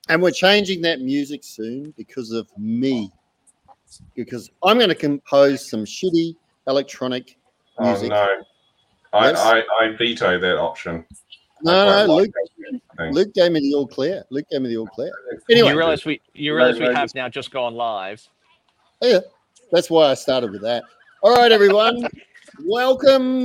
And we're changing that music soon because of me. Because I'm going to compose some shitty electronic music. Oh, no. Yes. I veto that option. No, Luke gave me the all clear. Anyway, you realize we have now just gone live. Yeah, that's why I started with that. All right, everyone. welcome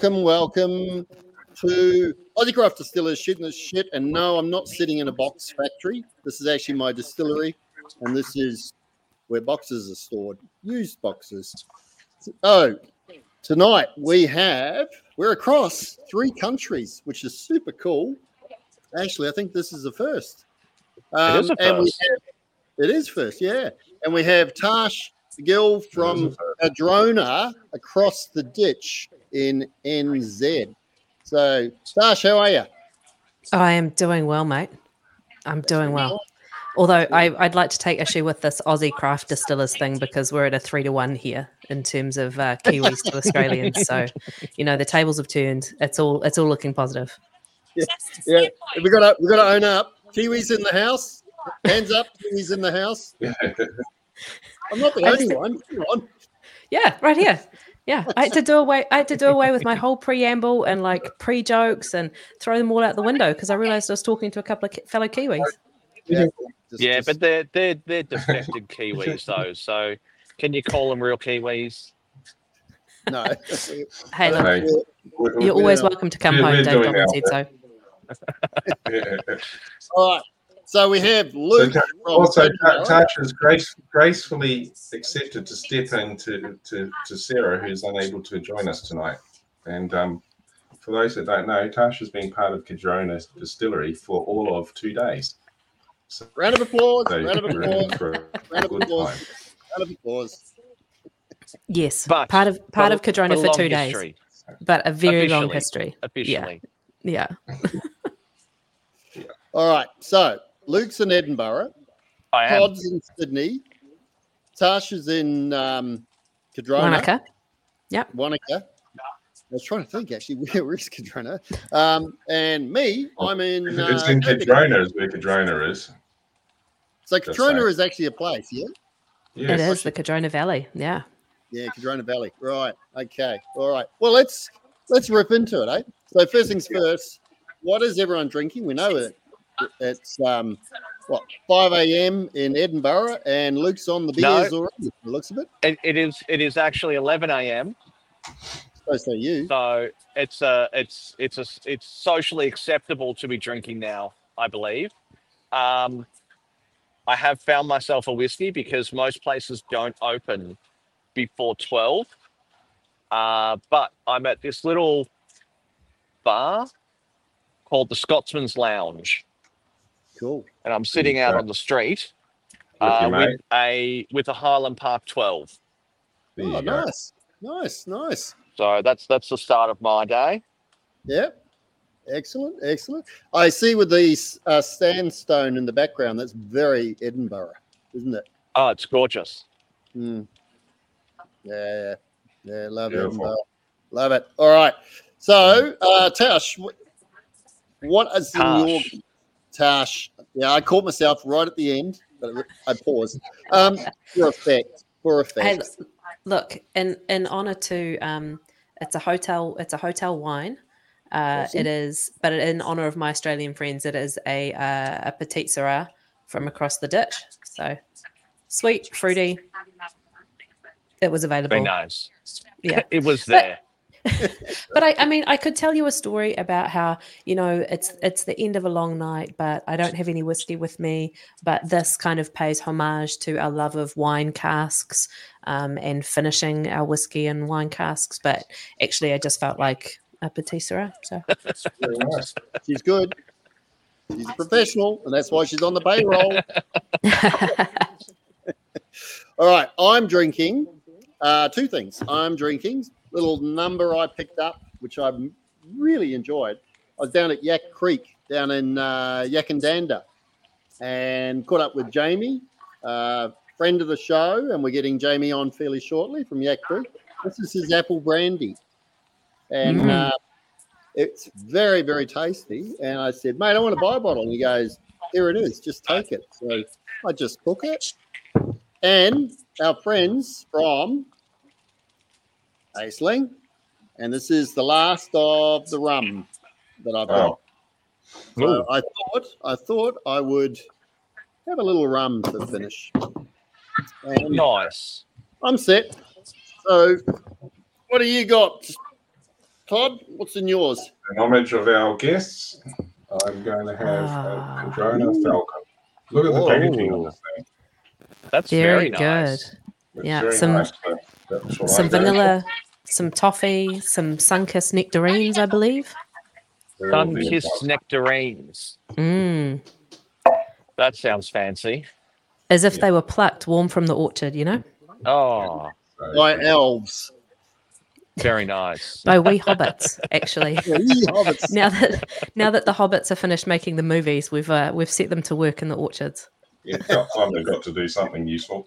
to Aussie Distillers Shit in the Shit. And no, I'm not sitting in a box factory. This is actually my distillery, and this is where boxes are stored, used boxes. Oh, tonight we're across 3 countries, which is super cool. Actually, I think this is the first. It is a first. It is first, yeah. And we have Tash Gill from Cardrona across the ditch in NZ. So, Tash, how are you? I am doing well, mate. I'm doing well. Although I'd like to take issue with this Aussie craft distillers thing because we're at a 3-1 here in terms of Kiwis to Australians. So, the tables have turned. It's all looking positive. Yeah. We got to own up. Kiwis in the house. Hands up, Kiwis in the house. I'm not the only one. Come on. Yeah, right here. Yeah, I had to do away with my whole preamble and pre-jokes and throw them all out the window because I realised I was talking to a couple of fellow Kiwis. Yeah, but they're defected Kiwis though. So can you call them real Kiwis? No. Hey, look, you're always welcome to come home. Dave Dobbin said so. All right. So we have Luke. Tash has gracefully accepted to step in to Sarah, who's unable to join us tonight. And for those that don't know, Tash has been part of Cardrona Distillery for all of 2 days. So, round of applause. Yes, but part of Cardrona for 2 days, history. But a very long history. Officially. Yeah. All right. So Luke's in Edinburgh. I am. Todd's in Sydney. Tash is in Cardrona. Wanaka. Yep. Wanaka. I was trying to think, actually, where is Cardrona? And me, I'm in... It's in Cardrona is where Cardrona is. So Cardrona is actually a place, yeah? Yes. It is the Cardrona Valley, yeah. Yeah, Cardrona Valley. Right, okay. All right. Well, let's rip into it, eh? So first things first, what is everyone drinking? We know it's 5 a.m. in Edinburgh, and Luke's on the beers already, by the looks of it. It is actually 11 a.m. So you. So it's socially acceptable to be drinking now, I believe. I have found myself a whiskey because most places don't open before 12. But I'm at this little bar called the Scotsman's Lounge. Cool. And I'm sitting out on the street with a Highland Park 12. Oh, nice. So that's the start of my day. Yep. Excellent. I see with these sandstone in the background, that's very Edinburgh, isn't it? Oh, it's gorgeous. Yeah, love Edinburgh. Love it. All right. So, Tash, what is in your... Tash, yeah, I caught myself right at the end, but I paused. For effect. Hey, look, in honor to it's a hotel wine. Awesome. It is, but in honor of my Australian friends, it is a Petite Sirah from across the ditch. So sweet, fruity. It was available. Very nice. Yeah, it was there. But I mean, I could tell you a story about how, it's the end of a long night, but I don't have any whiskey with me. But this kind of pays homage to our love of wine casks and finishing our whiskey in wine casks. But actually, I just felt like a Petite Sirah. So Very nice. She's good. She's a professional, and that's why she's on the payroll. All right, I'm drinking 2 things. I'm drinking little number I picked up, which I really enjoyed. I was down at Yak Creek, down in Yakandanda, and caught up with Jamie, friend of the show, and we're getting Jamie on fairly shortly from Yak Creek. This is his apple brandy, and it's very, very tasty. And I said, mate, I want to buy a bottle. And he goes, here it is. Just take it. So I just took it. And our friends from Aisling, and this is the last of the rum that I've got. So I thought I would have a little rum to finish. And Nice. I'm set. So what do you got, Todd? What's in yours? In homage of our guests, I'm going to have a Cardrona Falcon. Look at the packaging on this thing. That's Very very nice. good. It's Yeah, very some nice, but that's what some I go vanilla, some toffee, some sun-kissed nectarines, I believe. for. All the Sun-kissed above. nectarines. Mm. That sounds fancy. As if they were plucked warm from the orchard, you know? Oh, So, By elves. very nice. By wee hobbits, actually. Yeah, you hobbits. Now that the hobbits are finished making the movies, we've set them to work in the orchards. yeah, it's got time they've got to do something useful.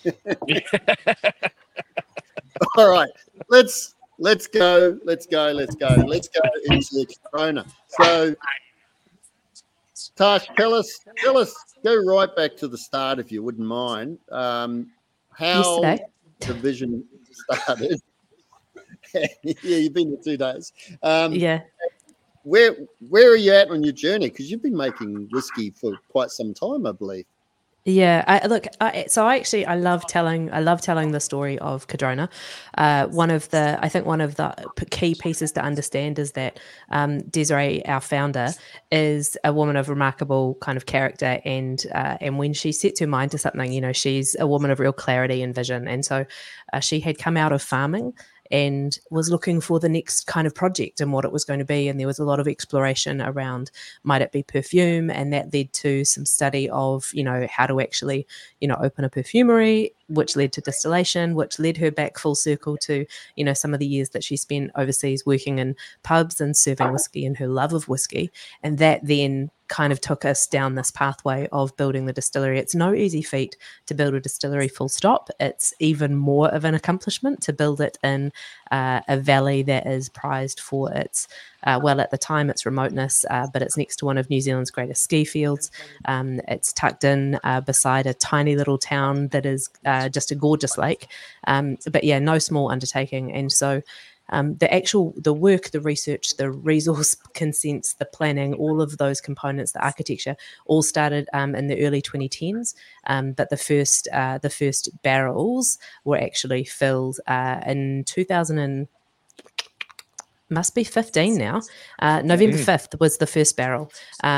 All right, let's go. Let's go into the Corona. So, Tash, tell us, go right back to the start if you wouldn't mind. How Yesterday. the vision started. Yeah, you've been there 2 days. Yeah. Where are you at on your journey? Because you've been making whiskey for quite some time, I believe. Yeah, I love telling the story of Cardrona. One of the key pieces to understand is that Desiree, our founder, is a woman of remarkable kind of character, and when she sets her mind to something, you know, she's a woman of real clarity and vision, and so she had come out of farming and was looking for the next kind of project and what it was going to be. And there was a lot of exploration around, might it be perfume? And that led to some study of, you know, how to actually, you know, open a perfumery, which led to distillation, which led her back full circle to, you know, some of the years that she spent overseas working in pubs and serving whiskey and her love of whiskey. And that then kind of took us down this pathway of building the distillery. It's no easy feat to build a distillery full stop. It's even more of an accomplishment to build it in a valley that is prized for its, well, at the time, its remoteness, but it's next to one of New Zealand's greatest ski fields. It's tucked in beside a tiny little town that is just a gorgeous lake. But yeah, no small undertaking. And so the work, the research, the resource consents, the planning, all of those components, the architecture, all started in the early 2010s. But the first barrels were actually filled in 2000 must be 15 now. November 5th was the first barrel.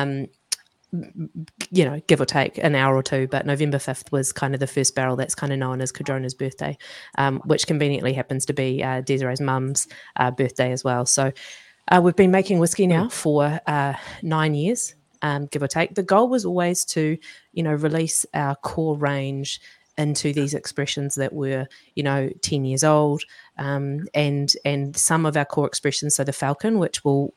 You know, give or take an hour or two, but November 5th was kind of the first barrel that's kind of known as Cardrona's birthday, which conveniently happens to be Desiree's mum's birthday as well. So we've been making whiskey now for 9 years, give or take. The goal was always to, you know, release our core range into these expressions that were, you know, 10 years old, and some of our core expressions, so the Falcon, which will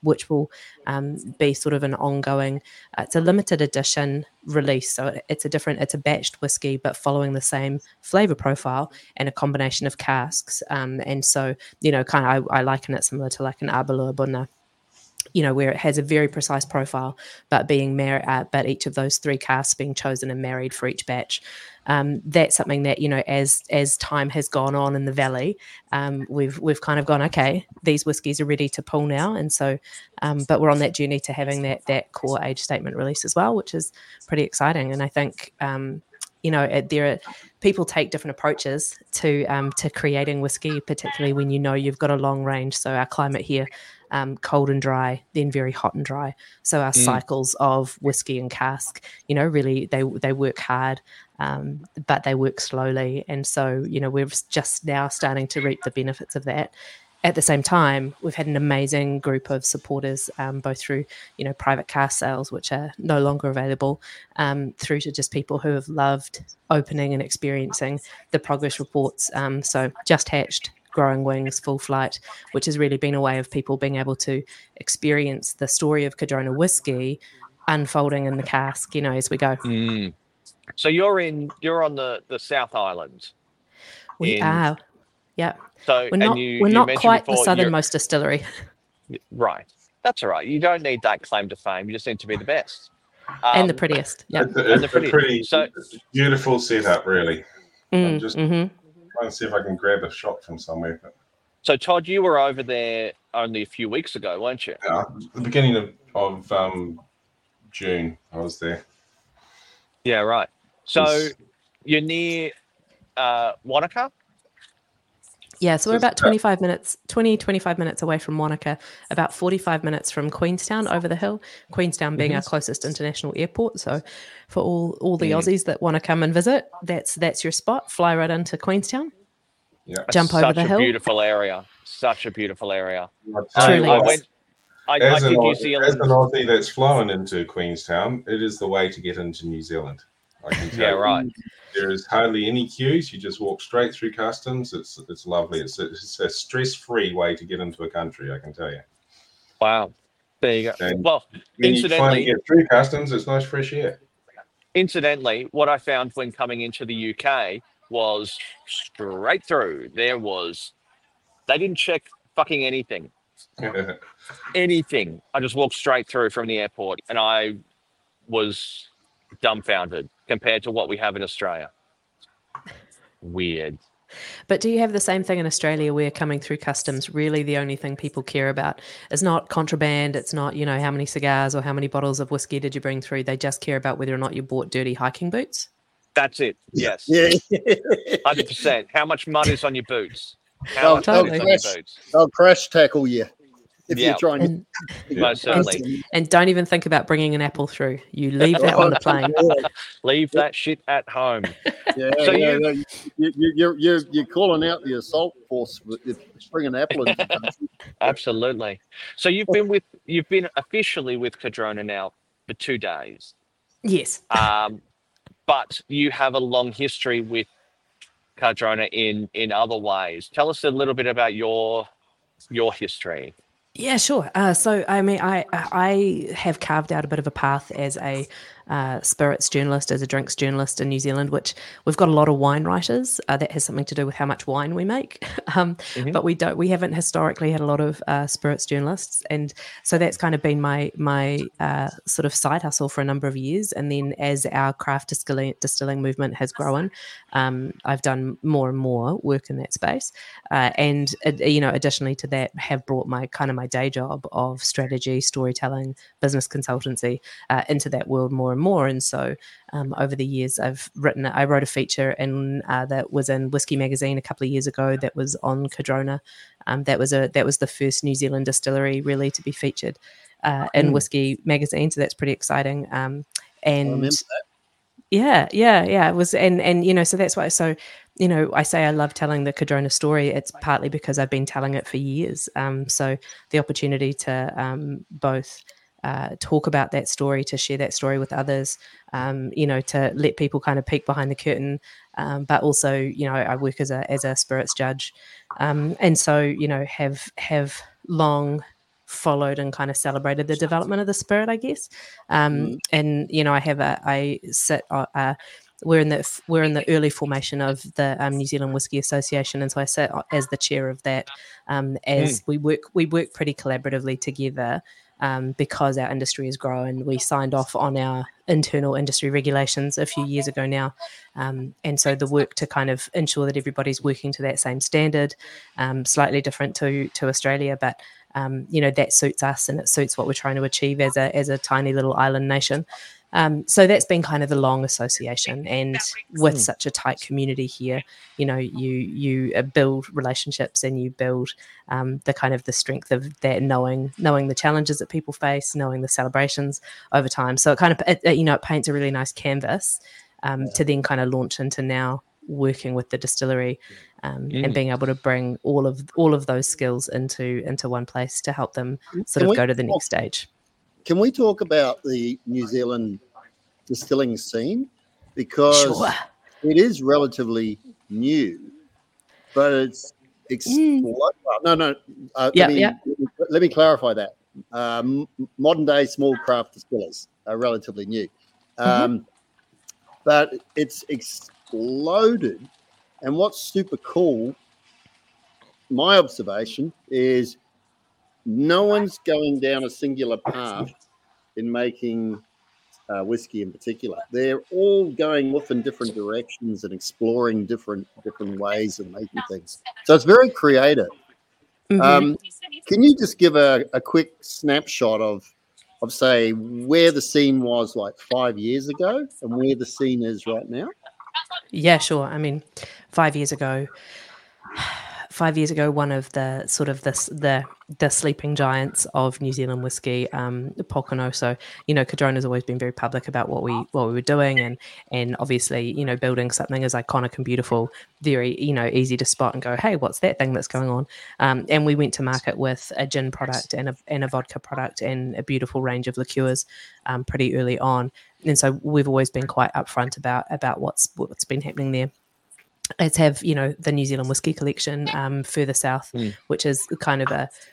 be sort of an ongoing, it's a limited edition release, so it's a batched whiskey, but following the same flavor profile and a combination of casks, and so, you know, kind of I liken it similar to like an Aberlour Bunna, you know, where it has a very precise profile, but but each of those three casks being chosen and married for each batch. That's something that, you know, as time has gone on in the valley, we've kind of gone, okay, these whiskies are ready to pull now, and so, but we're on that journey to having that core age statement release as well, which is pretty exciting. And I think, you know, people take different approaches to creating whiskey, particularly when you know you've got a long range. So our climate here, cold and dry, then very hot and dry. So our cycles of whiskey and cask, you know, really they work hard, but they work slowly. And so, you know, we're just now starting to reap the benefits of that. At the same time, we've had an amazing group of supporters, both through, you know, private cask sales, which are no longer available, through to just people who have loved opening and experiencing the progress reports. So Just Hatched, Growing Wings, Full Flight, which has really been a way of people being able to experience the story of Cardrona whiskey unfolding in the cask, you know, as we go. So you're on the South Island. We are, yeah. So we're not quite the southernmost distillery. Right. That's all right. You don't need that claim to fame. You just need to be the best. And the prettiest. Yeah. It's a pretty So- beautiful setup, really. I'm just Mm-hmm. trying to see if I can grab a shot from somewhere. But, So Todd, you were over there only a few weeks ago, weren't you? the beginning of June, I was there. Yeah, right. So It's- you're near Wanaka? Yeah, so we're So about 25 minutes away from Wanaka, about 45 minutes from Queenstown over the hill, Queenstown being our closest international airport. So for all the Aussies that want to come and visit, that's your spot. Fly right into Queenstown, Yeah. jump over the Such a hill. beautiful area. Such a beautiful area. I'll tell you Truly I what, went. I as an did New Aussie Zealand. Aussie that's flown into Queenstown, it is the way to get into New Zealand. I can tell Yeah, you. right. There is hardly any queues. You just walk straight through customs. It's lovely. It's a stress-free way to get into a country, I can tell you. Wow. There you go. And Well, when you finally incidentally, get through customs, it's nice fresh air. what I found when coming into the UK was straight through. They didn't check fucking anything. Anything. I just walked straight through from the airport, and I was dumbfounded compared to what we have in Australia. Weird. But do you have the same thing in Australia where coming through customs, really the only thing people care about is not contraband, it's not, how many cigars or how many bottles of whiskey did you bring through? They just care about whether or not you bought dirty hiking boots? That's it. Yes. Yeah. 100%. How much mud is on your boots? How much mud is on your boots? They'll crash tackle you if Yeah. you're trying to. Most certainly. And don't even think about bringing an apple through. You leave that on the plane. Leave that shit at home. Yeah, So you're calling out the assault force with bringing apple into the country. Absolutely. So you've been officially with Cadrona now for 2 days. Yes. But you have a long history with Cadrona in other ways. Tell us a little bit about your history. Yeah, sure. So, I mean, I have carved out a bit of a path as a spirits journalist, as a drinks journalist in New Zealand, which we've got a lot of wine writers. That has something to do with how much wine we make. But we haven't historically had a lot of spirits journalists. And so that's kind of been my sort of side hustle for a number of years. And then as our craft distilling movement has grown, I've done more and more work in that space. And additionally to that, have brought my day job of strategy, storytelling, business consultancy into that world more and more. And so over the years, I wrote a feature that was in Whiskey Magazine a couple of years ago that was on Cadrona. That was the first New Zealand distillery really to be featured in Whiskey Magazine. So that's pretty exciting. I remember that. Yeah. It was, and so that's why. So, I say I love telling the Cadrona story. It's partly because I've been telling it for years. So the opportunity to both talk about that story, to share that story with others, to let people kind of peek behind the curtain, but also, I work as a spirits judge, and so have long followed and kind of celebrated the development of the spirit, I guess. And we're in the early formation of the New Zealand Whisky Association, and so I sit as the chair of that. As we work pretty collaboratively together. Because our industry is growing, we signed off on our internal industry regulations a few years ago now. And so the work to kind of ensure that everybody's working to that same standard, slightly different to Australia, but that suits us and it suits what we're trying to achieve as a tiny little island nation. So that's been kind of the long association, and with such a tight community here, you build relationships and you build the kind of the strength of that, knowing the challenges that people face, knowing the celebrations over time. So it kind of it paints a really nice canvas to then kind of launch into now working with the distillery and being able to bring all of those skills into one place to help them sort of go to the next stage. Can we talk about the New Zealand distilling scene? Because it is relatively new, but it's let me clarify that. Modern day small craft distillers are relatively new, but it's exploded. And what's super cool, my observation, is no one's going down a singular path in making whiskey in particular. They're all going off in different directions and exploring different ways of making things. So it's very creative. Mhm. Can you just give a quick snapshot of say where the scene was like 5 years ago and where the scene is right now? Yeah, sure. I mean, 5 years ago, one of the sort of the sleeping giants of New Zealand whiskey, Pōkeno. So, Cardrona's always been very public about what we were doing, and obviously, building something as iconic and beautiful, very, easy to spot and go, hey, what's that thing that's going on? And we went to market with a gin product and a vodka product and a beautiful range of liqueurs pretty early on. And so we've always been quite upfront about what's been happening there. Let's have the New Zealand Whiskey Collection further south, which is kind of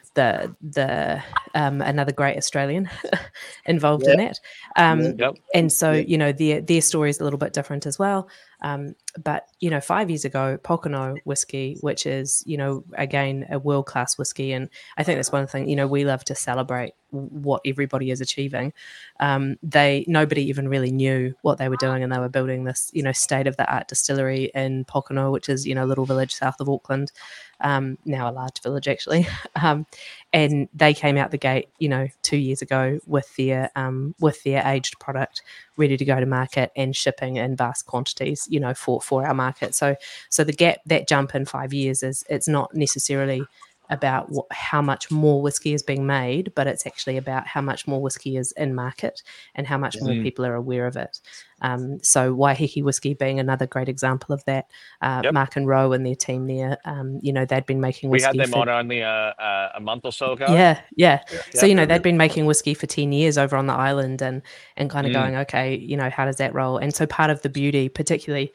another great Australian involved in that. And so their story is a little bit different as well. But 5 years ago, Pōkeno whiskey, which is again a world-class whiskey, and I think that's one thing we love to celebrate what everybody is achieving. Nobody even really knew what they were doing, and they were building this state-of-the-art distillery in Pōkeno, which is a little village south of Auckland, now a large village actually. And they came out the gate 2 years ago with their aged product ready to go to market and shipping in vast quantities for our market. So that jump in 5 years it's not necessarily about how much more whiskey is being made, but it's actually about how much more whiskey is in market and how much more people are aware of it. So Waiheke Whiskey being another great example of that. Mark and Rowe and their team there, they'd been making whiskey. We had them on only a month or so ago. Yeah. So, they'd been making whiskey for 10 years over on the island and kind of going, okay, how does that roll? And so part of the beauty, particularly,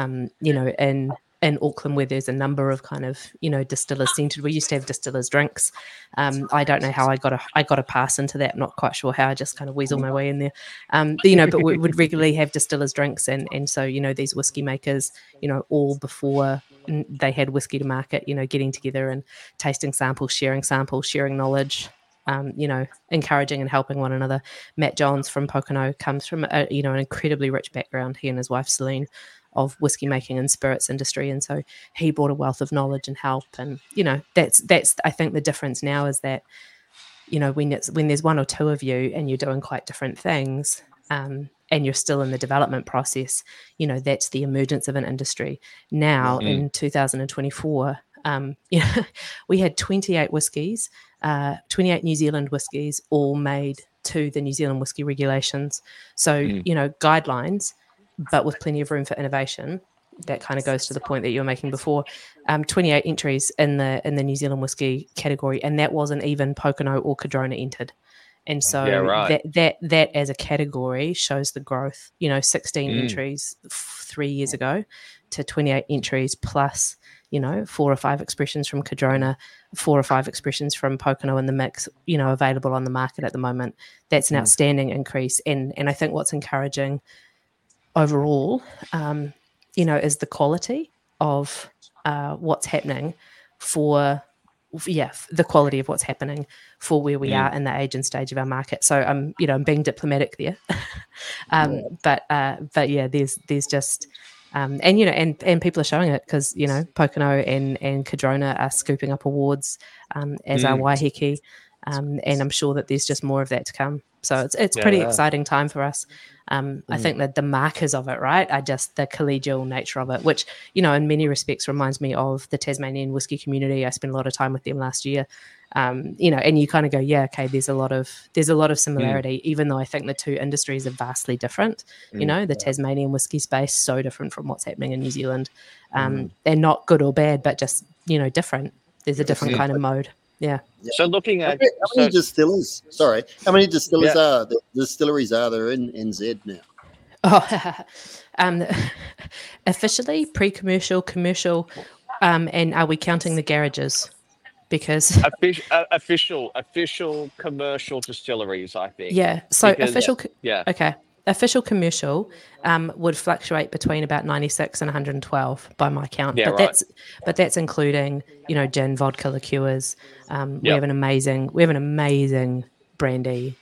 in Auckland, where there's a number of kind of distillers centered. We used to have distillers drinks. I don't know how I got a pass into that. I'm not quite sure how. I just kind of weasel my way in there. But we would regularly have distillers drinks, and so these whiskey makers, all before they had whiskey to market, getting together and tasting samples, sharing knowledge. Encouraging and helping one another. Matt Johns from Pōkeno comes from an incredibly rich background. He and his wife Celine, of whiskey making and spirits industry, and so he brought a wealth of knowledge and help. And that's I think the difference now is that when there's one or two of you and you're doing quite different things, and you're still in the development process, that's the emergence of an industry. Now in 2024, we had 28 whiskies, 28 New Zealand whiskies, all made to the New Zealand whiskey regulations. So guidelines, but with plenty of room for innovation. That kind of goes to the point that you were making before. 28 entries in the New Zealand whiskey category, and that wasn't even Pōkeno or Cardrona entered. And so that as a category shows the growth. 16 entries 3 years ago to 28 entries plus 4 or 5 expressions from Cardrona, 4 or 5 expressions from Pōkeno in the mix, available on the market at the moment. That's an outstanding increase. And I think what's encouraging overall, is the quality of what's happening the quality of what's happening for where we are in the age and stage of our market. So I'm being diplomatic there, but there's just and people are showing it because Pōkeno and Cardrona are scooping up awards as our Waiheke, and I'm sure that there's just more of that to come. So it's pretty exciting time for us. I think that the markers of it, right, are just the collegial nature of it, which, in many respects reminds me of the Tasmanian whiskey community. I spent a lot of time with them last year. And you kind of go, yeah, okay, there's a lot of similarity, even though I think the two industries are vastly different. The Tasmanian whiskey space, so different from what's happening in New Zealand. They're not good or bad, but just, different. There's a different kind of mode. Yeah. So looking at how many distillers? Sorry, how many distillers distilleries are there in NZ now? Officially, pre-commercial, commercial, and are we counting the garages? Because official commercial distilleries, I think. Yeah. So official. Yeah. Okay. Official commercial would fluctuate between about 96 and 112 by my count. Yeah, but that's including gin, vodka, liqueurs. We have an amazing brandy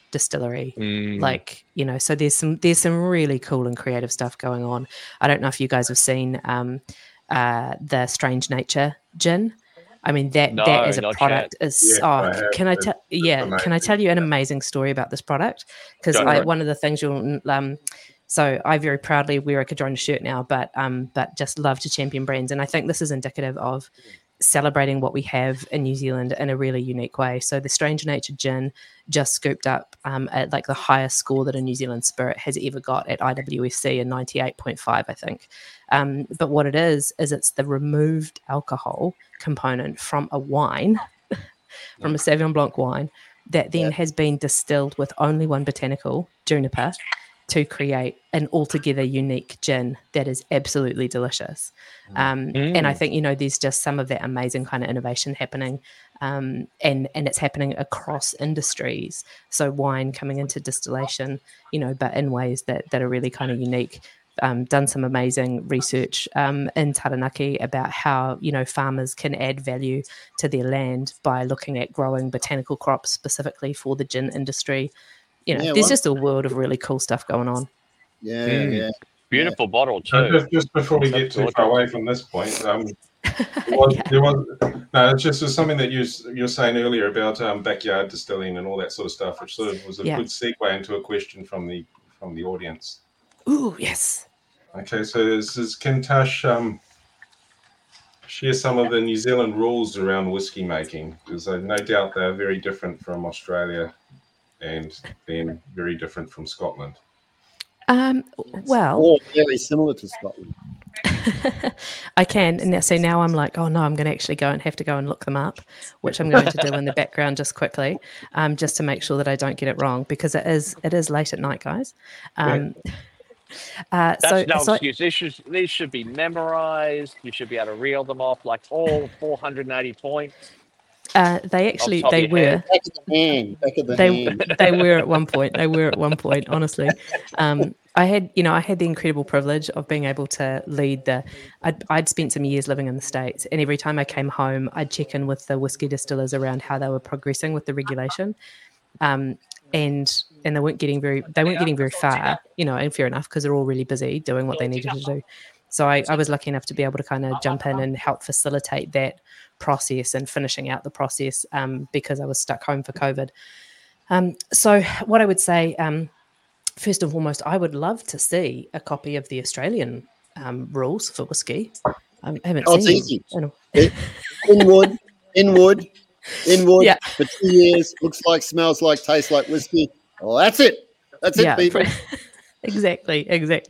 distillery. Mm. Like, you know, so there's some really cool and creative stuff going on. I don't know if you guys have seen the Strange Nature gin. I mean, that No, as a not product yet. is I have. can I tell can I tell you an amazing story about this product? Because Go for it. one of the things you'll so I very proudly wear a Cardrona shirt now, but just love to champion brands, and I think this is indicative of celebrating what we have in New Zealand in a really unique way. So the Strange Nature gin just scooped up at like the highest score that a New Zealand spirit has ever got at IWSC, a 98.5, I think. But what it is it's the removed alcohol component from a wine, from a Sauvignon Blanc wine, that then has been distilled with only one botanical, juniper, to create an altogether unique gin that is absolutely delicious. And I think, you know, there's just some of that amazing kind of innovation happening, and it's happening across industries. So wine coming into distillation, you know, but in ways that are really kind of unique. Done some amazing research in Taranaki about how, you know, farmers can add value to their land by looking at growing botanical crops specifically for the gin industry. You know, there's just a world of really cool stuff going on. Yeah. Beautiful bottle So too. just before we get too far away from this point, it's just something that you're saying earlier about backyard distilling and all that sort of stuff, which sort of was a good segue into a question from the audience. Ooh, yes. Okay, so can Tash share some of the New Zealand rules around whiskey making? Because no doubt they're very different from Australia and then very different from Scotland. Well, or very similar to Scotland. I can. And so now I'm like, oh no, I'm going to actually have to go and look them up, which I'm going to do in the background just quickly, just to make sure that I don't get it wrong, because it is late at night, guys. That's no excuse. These should be memorized. You should be able to reel them off, like all 480 points. They were. Back of the hand. They were at one point. Honestly, I had the incredible privilege of being able to lead I'd spent some years living in the States, and every time I came home, I'd check in with the whiskey distillers around how they were progressing with the regulation. And they weren't getting very far, you know, and fair enough, because they're all really busy doing what they needed to do. So I was lucky enough to be able to kind of jump in and help facilitate that process and finishing out the process, because I was stuck home for COVID. So what I would say, first and foremost, I would love to see a copy of the Australian rules for whiskey. I haven't seen it's easy. Inwood. Yeah. For 2 years, looks like, smells like, tastes like whiskey. Well, that's it. That's it, people. Exactly.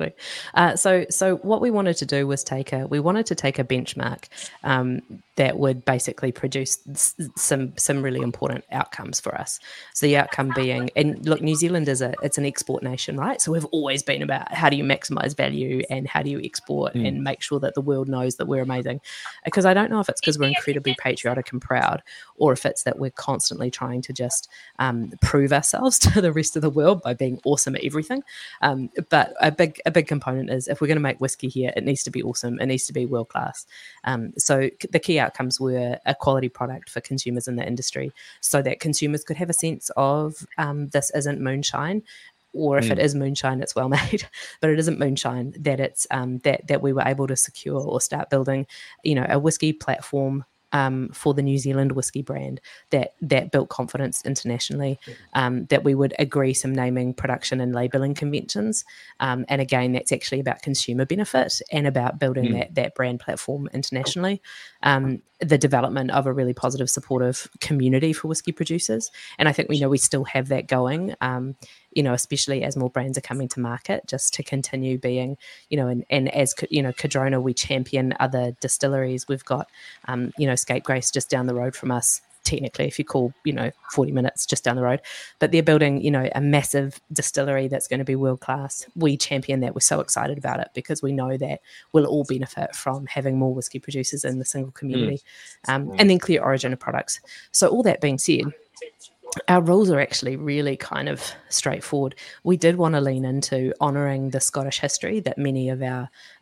So what we wanted to do was take a benchmark that would basically produce some really important outcomes for us. So the outcome being, and look, New Zealand it's an export nation, right? So we've always been about how do you maximize value and how do you export and make sure that the world knows that we're amazing. Because I don't know if it's because we're incredibly patriotic and proud, or if it's that we're constantly trying to just prove ourselves to the rest of the world by being awesome at everything. But a big component is, if we're going to make whiskey here, it needs to be awesome. It needs to be world class. So the key outcomes were a quality product for consumers in the industry, so that consumers could have a sense of this isn't moonshine, or if it is moonshine, it's well made, but it isn't moonshine. That it's that we were able to secure or start building, you know, a whiskey platform for the New Zealand whiskey brand that built confidence internationally, that we would agree some naming, production and labelling conventions. And again, that's actually about consumer benefit and about building that brand platform internationally. The development of a really positive, supportive community for whiskey producers. And I think we still have that going, you know, especially as more brands are coming to market, just to continue being, you know, and as, you know, Cardrona, we champion other distilleries. We've got, you know, Scapegrace just down the road from us, technically, if you call, you know, 40 minutes just down the road, but they're building, you know, a massive distillery that's going to be world class. We champion that. We're so excited about it because we know that we'll all benefit from having more whiskey producers in the single community, and then clear origin of products. So all that being said, our rules are actually really kind of straightforward. We did want to lean into honouring the Scottish history that many of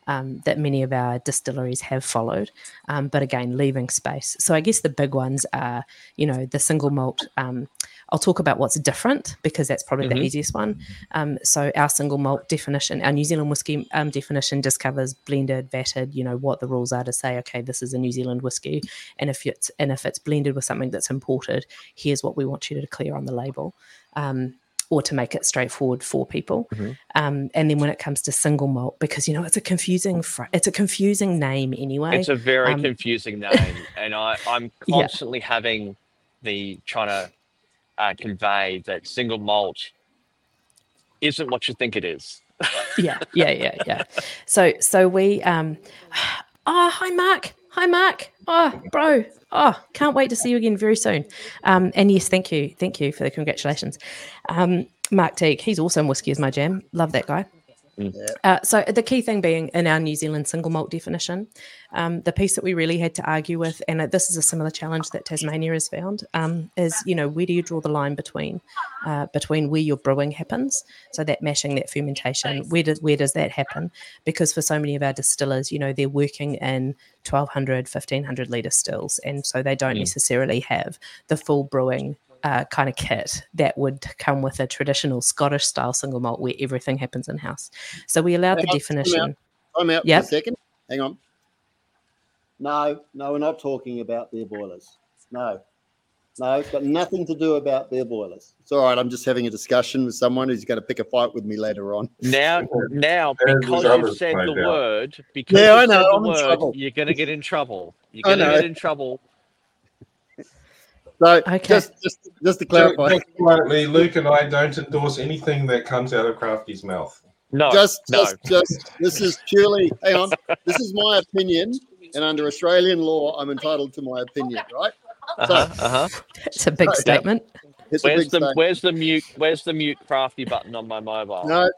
our distilleries have followed, but again, leaving space. So I guess the big ones are, you know, the single malt I'll talk about what's different because that's probably the easiest one. So our single malt definition, our New Zealand whiskey definition just covers blended, vatted, what the rules are to say, okay, this is a New Zealand whiskey. And if it's blended with something that's imported, here's what we want you to declare on the label. Or to make it straightforward for people. And then when it comes to single malt, because it's a confusing name anyway. It's a very confusing name, and I'm constantly having trying to convey that single malt isn't what you think it is. Yeah. So we hi Mark. Oh, bro. Oh, can't wait to see you again very soon. And yes, thank you for the congratulations. Mark Teague, he's also in Whiskey is My Jam. Love that guy. So the key thing being in our New Zealand single malt definition, the piece that we really had to argue with, and this is a similar challenge that Tasmania has found, is, where do you draw the line between where your brewing happens? So that mashing, that fermentation, where does that happen? Because for so many of our distillers, they're working in 1,200, 1,500 litre stills, and so they don't necessarily have the full brewing kind of kit that would come with a traditional Scottish style single malt where everything happens in house. So we allowed the definition. I'm out for a second. Hang on. No, we're not talking about beer boilers. No, it's got nothing to do about beer boilers. It's all right. I'm just having a discussion with someone who's going to pick a fight with me later on. Now, because you said the word, you're going to get in trouble. You're going to get in trouble. So, okay. just to clarify, just quietly, Luke and I don't endorse anything that comes out of Crafty's mouth. No, just this is purely. Hang on, this is my opinion, and under Australian law, I'm entitled to my opinion, right? It's a big statement. Where's the mute Crafty button on my mobile? No.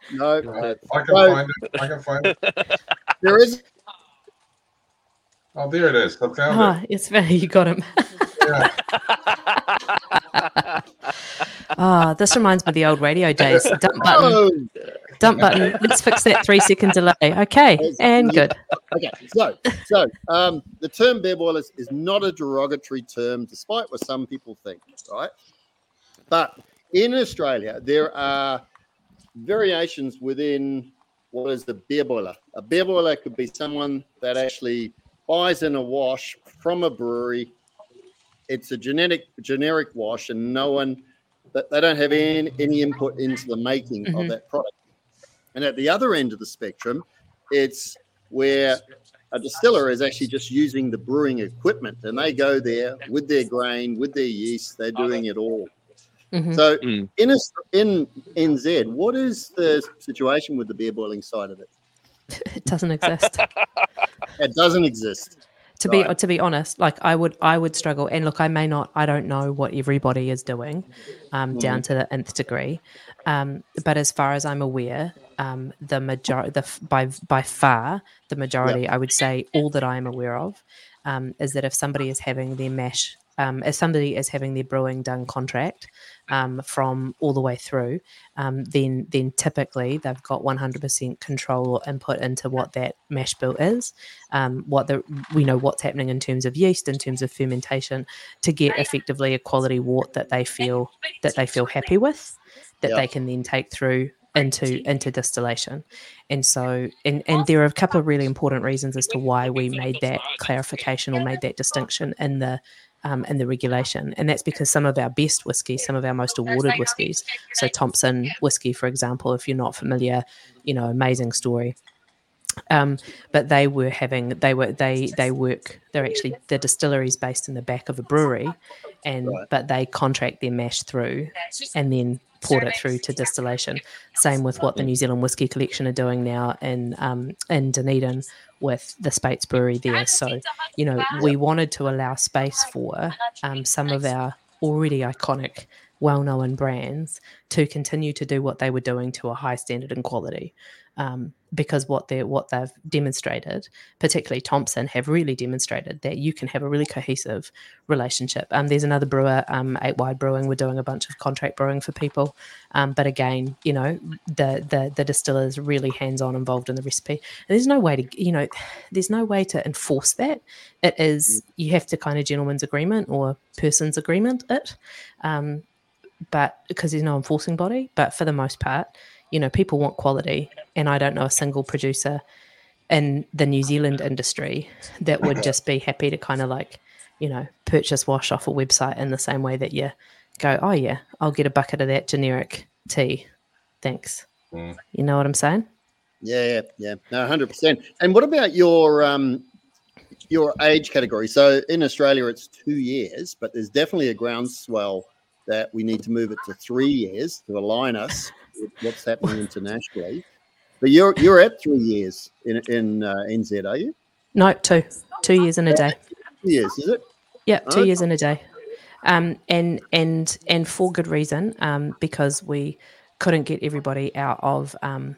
I can find it. There is. Oh, there it is. I found it. It's funny you got him. This reminds me of the old radio days. Dump button. Let's fix that 3-second delay. Okay, and good. Okay, so the term beer boilers is not a derogatory term, despite what some people think, right? But in Australia, there are variations within what is the beer boiler. A beer boiler could be someone that actually buys in a wash from a brewery. It's a generic wash, and they don't have any input into the making of that product. And at the other end of the spectrum, it's where a distiller is actually just using the brewing equipment, and they go there with their grain, with their yeast. They're doing it all. So in NZ, what is the situation with the beer boiling side of it? It doesn't exist. It doesn't exist. To be honest, like I would struggle. And look, I don't know what everybody is doing down to the nth degree. But as far as I'm aware, the majority, by far the majority, I would say all that I am aware of, is that if somebody is having their mash, if somebody is having their brewing done contract from all the way through, then typically they've got 100% control or input into what that mash bill is, what's happening in terms of yeast, in terms of fermentation, to get effectively a quality wort that they feel happy with, that they can then take through into distillation. And so and there are a couple of really important reasons as to why we made that clarification or made that distinction in the regulation. And that's because some of our best whiskies, some of our most awarded whiskies, so Thompson whiskey, for example, if you're not familiar, amazing story. But they're actually, the distillery is based in the back of a brewery, but they contract their mash through and then poured it through to distillation. Same with what the New Zealand Whiskey Collection are doing now in Dunedin with the Speight's Brewery there. So, we wanted to allow space for some of our already iconic, well-known brands to continue to do what they were doing to a high standard and quality. Because what they've demonstrated, particularly Thompson, have really demonstrated that you can have a really cohesive relationship. There's another brewer, 8 Wide Brewing, we're doing a bunch of contract brewing for people. But again, the distiller is really hands-on involved in the recipe. And there's no way to enforce that. It is, you have to kind of gentleman's agreement or person's agreement it. but because there's no enforcing body. But for the most part, people want quality, and I don't know a single producer in the New Zealand industry that would just be happy to kind of purchase wash off a website in the same way that you go, oh yeah, I'll get a bucket of that generic tea. Thanks. You know what I'm saying? Yeah. No, 100%. And what about your age category? So in Australia, it's 2 years, but there's definitely a groundswell that we need to move it to 3 years to align us with what's happening internationally. But you're at 3 years in NZ, are you? No, 2 years in a day. 2 years, is it? Yeah, 2 years in a day. And for good reason, because we couldn't get everybody out of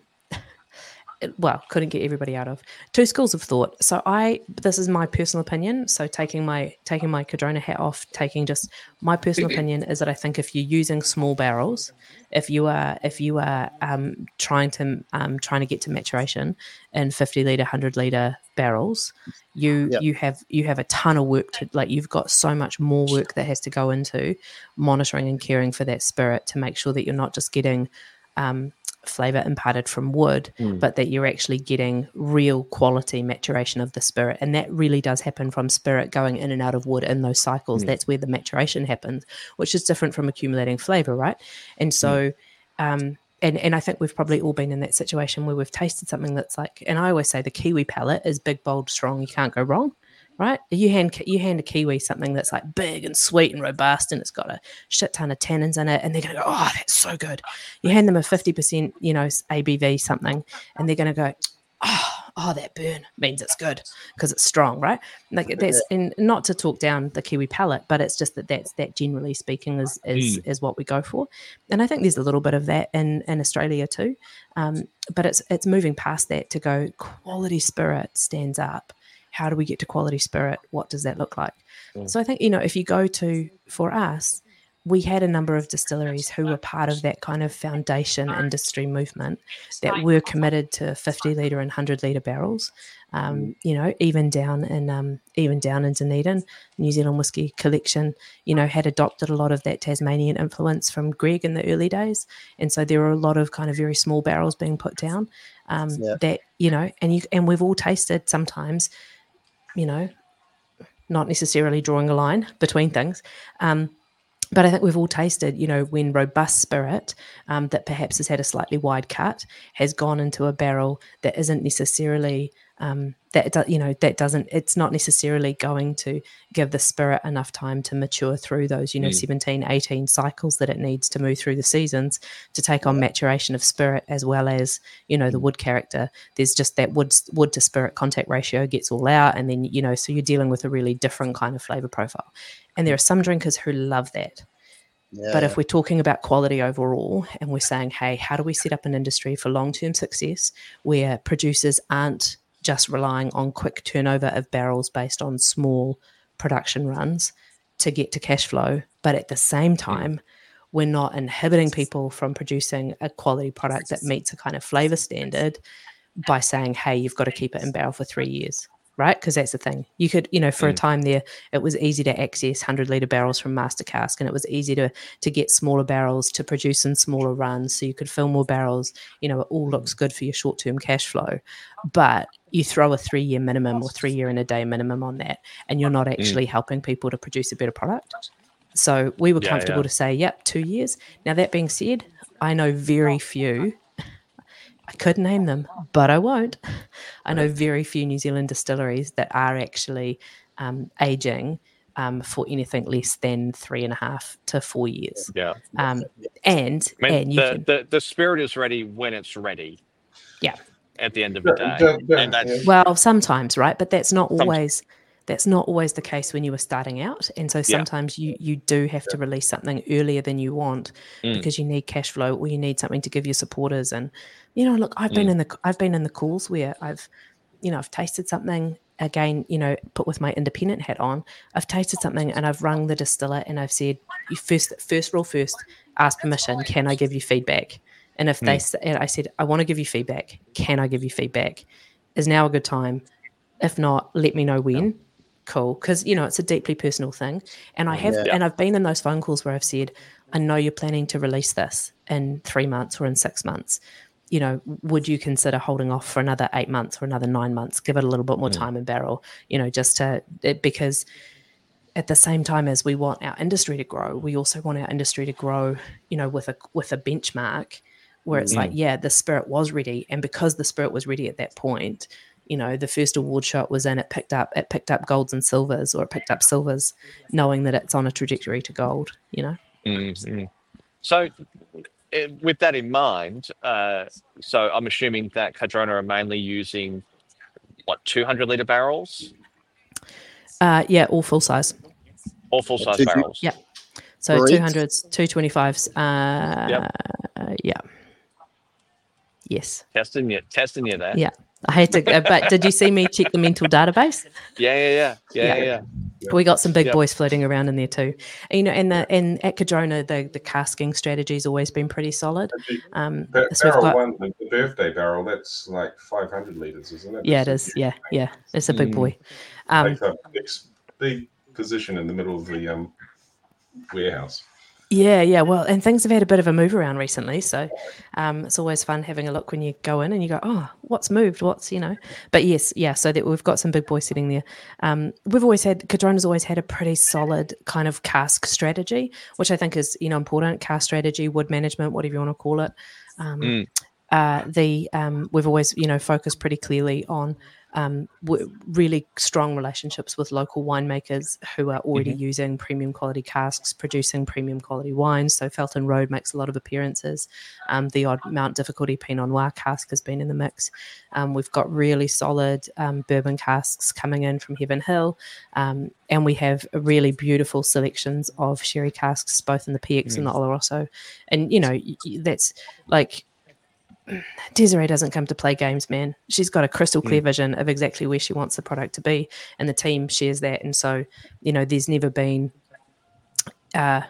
two schools of thought. So this is my personal opinion. So taking my Cardrona hat off, taking just my personal opinion is that I think if you're using small barrels, if you are trying to get to maturation in 50 litre, 100 litre barrels, you have a ton of work you've got so much more work that has to go into monitoring and caring for that spirit to make sure that you're not just getting flavor imparted from wood, but that you're actually getting real quality maturation of the spirit. And that really does happen from spirit going in and out of wood in those cycles. That's where the maturation happens, which is different from accumulating flavor, right? And so and I think we've probably all been in that situation where we've tasted something that's and I always say the Kiwi palate is big, bold, strong. You can't go wrong. Right? You hand a Kiwi something that's big and sweet and robust, and it's got a shit ton of tannins in it, and they're going to go, oh, that's so good. You hand them a 50%, ABV something, and they're going to go, oh, that burn means it's good because it's strong, right? And not to talk down the Kiwi palate, but it's just that generally speaking is what we go for. And I think there's a little bit of that in Australia too, but it's moving past that to go quality spirit stands up. How do we get to quality spirit? What does that look like? So I think, if you go for us, we had a number of distilleries who were part of that kind of foundation industry movement that were committed to 50 litre and 100 litre barrels. Even down in Dunedin, New Zealand Whisky Collection, had adopted a lot of that Tasmanian influence from Greg in the early days. And so there were a lot of kind of very small barrels being put down that, and we've all tasted sometimes, not necessarily drawing a line between things. But I think we've all tasted, when robust spirit that perhaps has had a slightly wide cut has gone into a barrel that isn't necessarily it's not necessarily going to give the spirit enough time to mature through those, 17, 18 cycles that it needs to move through the seasons to take on maturation of spirit as well as, the wood character. There's just that wood to spirit contact ratio gets all out. And then, so you're dealing with a really different kind of flavor profile. And there are some drinkers who love that. But if we're talking about quality overall and we're saying, hey, how do we set up an industry for long-term success where producers aren't just relying on quick turnover of barrels based on small production runs to get to cash flow, but at the same time, we're not inhibiting people from producing a quality product that meets a kind of flavor standard by saying, hey, you've got to keep it in barrel for 3 years. Right? Because that's the thing. You could, for a time there, it was easy to access 100 litre barrels from Master Cask, and it was easy to get smaller barrels to produce in smaller runs. So you could fill more barrels. It all looks good for your short-term cash flow. But you throw a 3 year minimum or 3 year in a day minimum on that, and you're not actually helping people to produce a better product. So we were comfortable to say, yep, 2 years. Now, that being said, I know very few. I could name them, but I won't. I know very few New Zealand distilleries that are actually aging for anything less than 3.5 to 4 years. Yeah. The spirit is ready when it's ready. Yeah. At the end of the day. And that's, well, sometimes, right? But that's not always the case when you were starting out. And so sometimes you do have to release something earlier than you want because you need cash flow or you need something to give your supporters. And, look, I've been in the calls where I've tasted something again, put with my independent hat on. I've tasted something and I've rung the distiller and I've said, first rule first, ask permission. Can I give you feedback? And if I said, I want to give you feedback. Can I give you feedback? Is now a good time? If not, let me know when. cool, because it's a deeply personal thing, and I've been in those phone calls where I've said, I know you're planning to release this in 3 months or in 6 months. Would you consider holding off for another 8 months or another 9 months? Give it a little bit more time in barrel, because at the same time as we want our industry to grow, we also want our industry to grow, with a benchmark where it's like, yeah, the spirit was ready, and because the spirit was ready at that point, the first award shot was in, it picked up golds and silvers, or it picked up silvers, knowing that it's on a trajectory to gold. So, with that in mind, so I'm assuming that Cardrona are mainly using 200-liter barrels. Yeah, all full size. All full size barrels. Yeah. So 200s, 225s. Yeah. Yes. Testing you there. Yeah. I had to, but did you see me check the mental database? Yeah. We got some big boys floating around in there too. And at Cardrona, the casking strategy's always been pretty solid. The birthday barrel, that's like 500 liters, isn't it? Yeah, it is. Yeah. It's a big boy. Takes up big position in the middle of the warehouse. Yeah. Well, and things have had a bit of a move around recently, so it's always fun having a look when you go in and you go, oh, what's moved? But yes, yeah. So that we've got some big boys sitting there. Cardrona's always had a pretty solid kind of cask strategy, which I think is important. Cask strategy, wood management, whatever you want to call it. We've always focused pretty clearly on really strong relationships with local winemakers who are already using premium quality casks, producing premium quality wines. So Felton Road makes a lot of appearances. The odd Mount Difficulty Pinot Noir cask has been in the mix. We've got really solid bourbon casks coming in from Heaven Hill, and we have really beautiful selections of sherry casks, both in the PX and the Oloroso. And that's like, Desiree doesn't come to play games, man. She's got a crystal clear vision of exactly where she wants the product to be, and the team shares that. And so, there's never been, has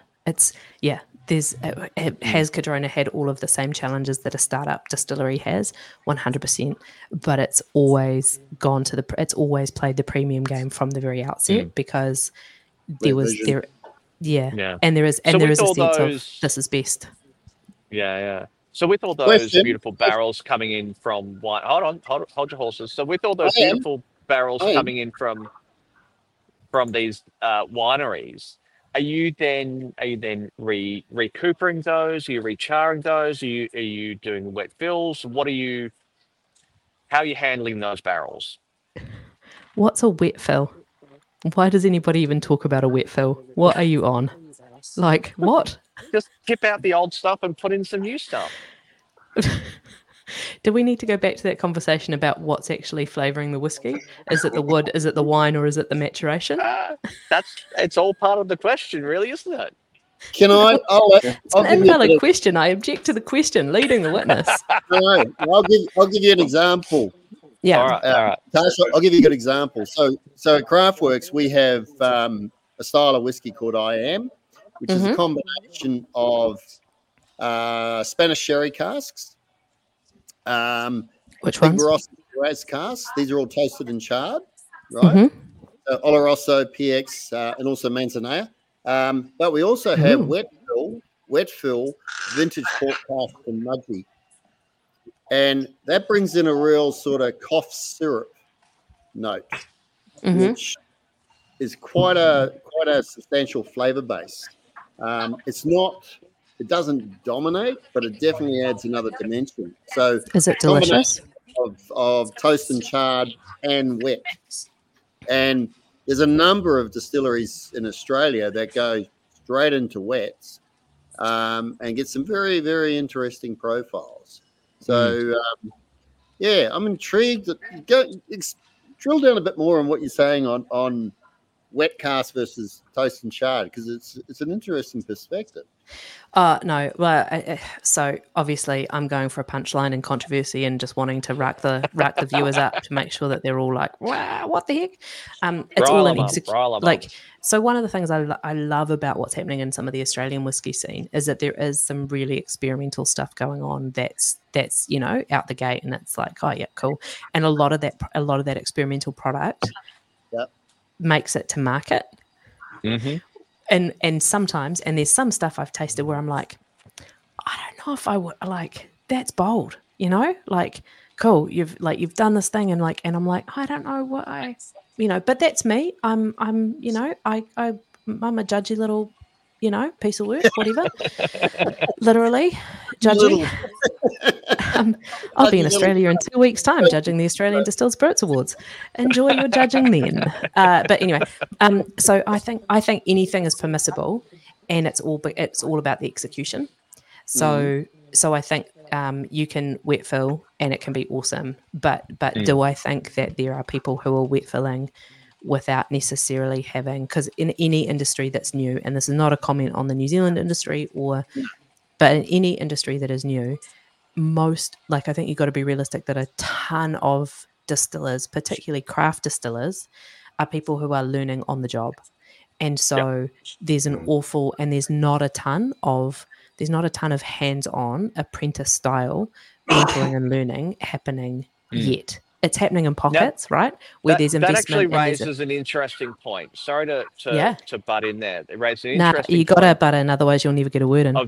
Cardrona had all of the same challenges that a startup distillery has, 100%, but it's always it's always played the premium game from the very outset, because there is a sense of this is best. Yeah. So with all those beautiful barrels coming in from wine, hold your horses. So with all those beautiful barrels coming in from these wineries, are you then recoupering those? Are you recharring those? Are you doing wet fills? How are you handling those barrels? What's a wet fill? Why does anybody even talk about a wet fill? What are you on? Like, what? Just tip out the old stuff and put in some new stuff. Do we need to go back to that conversation about what's actually flavouring the whiskey? Is it the wood? Is it the wine? Or is it the maturation? It's all part of the question, really, isn't it? Can I? It's an invalid question. I object to the question. Leading the witness. No, I'll give you an example. Yeah. All right. Tasha, I'll give you a good example. So at Craftworks, we have a style of whiskey called I Am, which is a combination of Spanish sherry casks. Which ones? Shiraz casks. These are all toasted and charred, right? Oloroso, PX, and also Manzanilla. But we also have wet fill, vintage port cask and Mudgee. And that brings in a real sort of cough syrup note, which is quite a substantial flavour base. It doesn't dominate, but it definitely adds another dimension. So is it delicious? Of toast and charred and wet. And there's a number of distilleries in Australia that go straight into wets and get some very, very interesting profiles. So, I'm intrigued. Drill down a bit more on what you're saying on wet cast versus toast and charred, because it's an interesting perspective. No. Well, so obviously I'm going for a punchline and controversy and just wanting to rack the viewers up to make sure that they're all like, wow, what the heck? It's all an execution. So one of the things I love about what's happening in some of the Australian whiskey scene is that there is some really experimental stuff going on that's out the gate, and it's like, oh yeah, cool. And a lot of that experimental product makes it to market. Mm-hmm. And sometimes, and there's some stuff I've tasted where I'm like, I don't know if I would, like, that's bold, you know, like, cool, you've done this thing, and I'm like, I don't know what I, you know, but that's me. I'm you know, I'm a judgy little, you know, piece of work, whatever. Literally judgy. I'll be in Australia in 2 weeks' time judging the Australian Distilled Spirits Awards. Enjoy your judging then. But anyway, so I think anything is permissible, and it's all about the execution. So I think you can wet fill and it can be awesome. But do I think that there are people who are wet filling without necessarily having, because in any industry that's new, and this is not a comment on the New Zealand industry but in any industry that is new, I think you've got to be realistic that a ton of distillers, particularly craft distillers, are people who are learning on the job. And so there's there's not a ton of hands-on apprentice style mentoring and learning happening yet. It's happening in pockets, right? Where there's investment. That actually raises an interesting point. Sorry to butt in there. It raises an interesting you got to butt in, otherwise you'll never get a word in.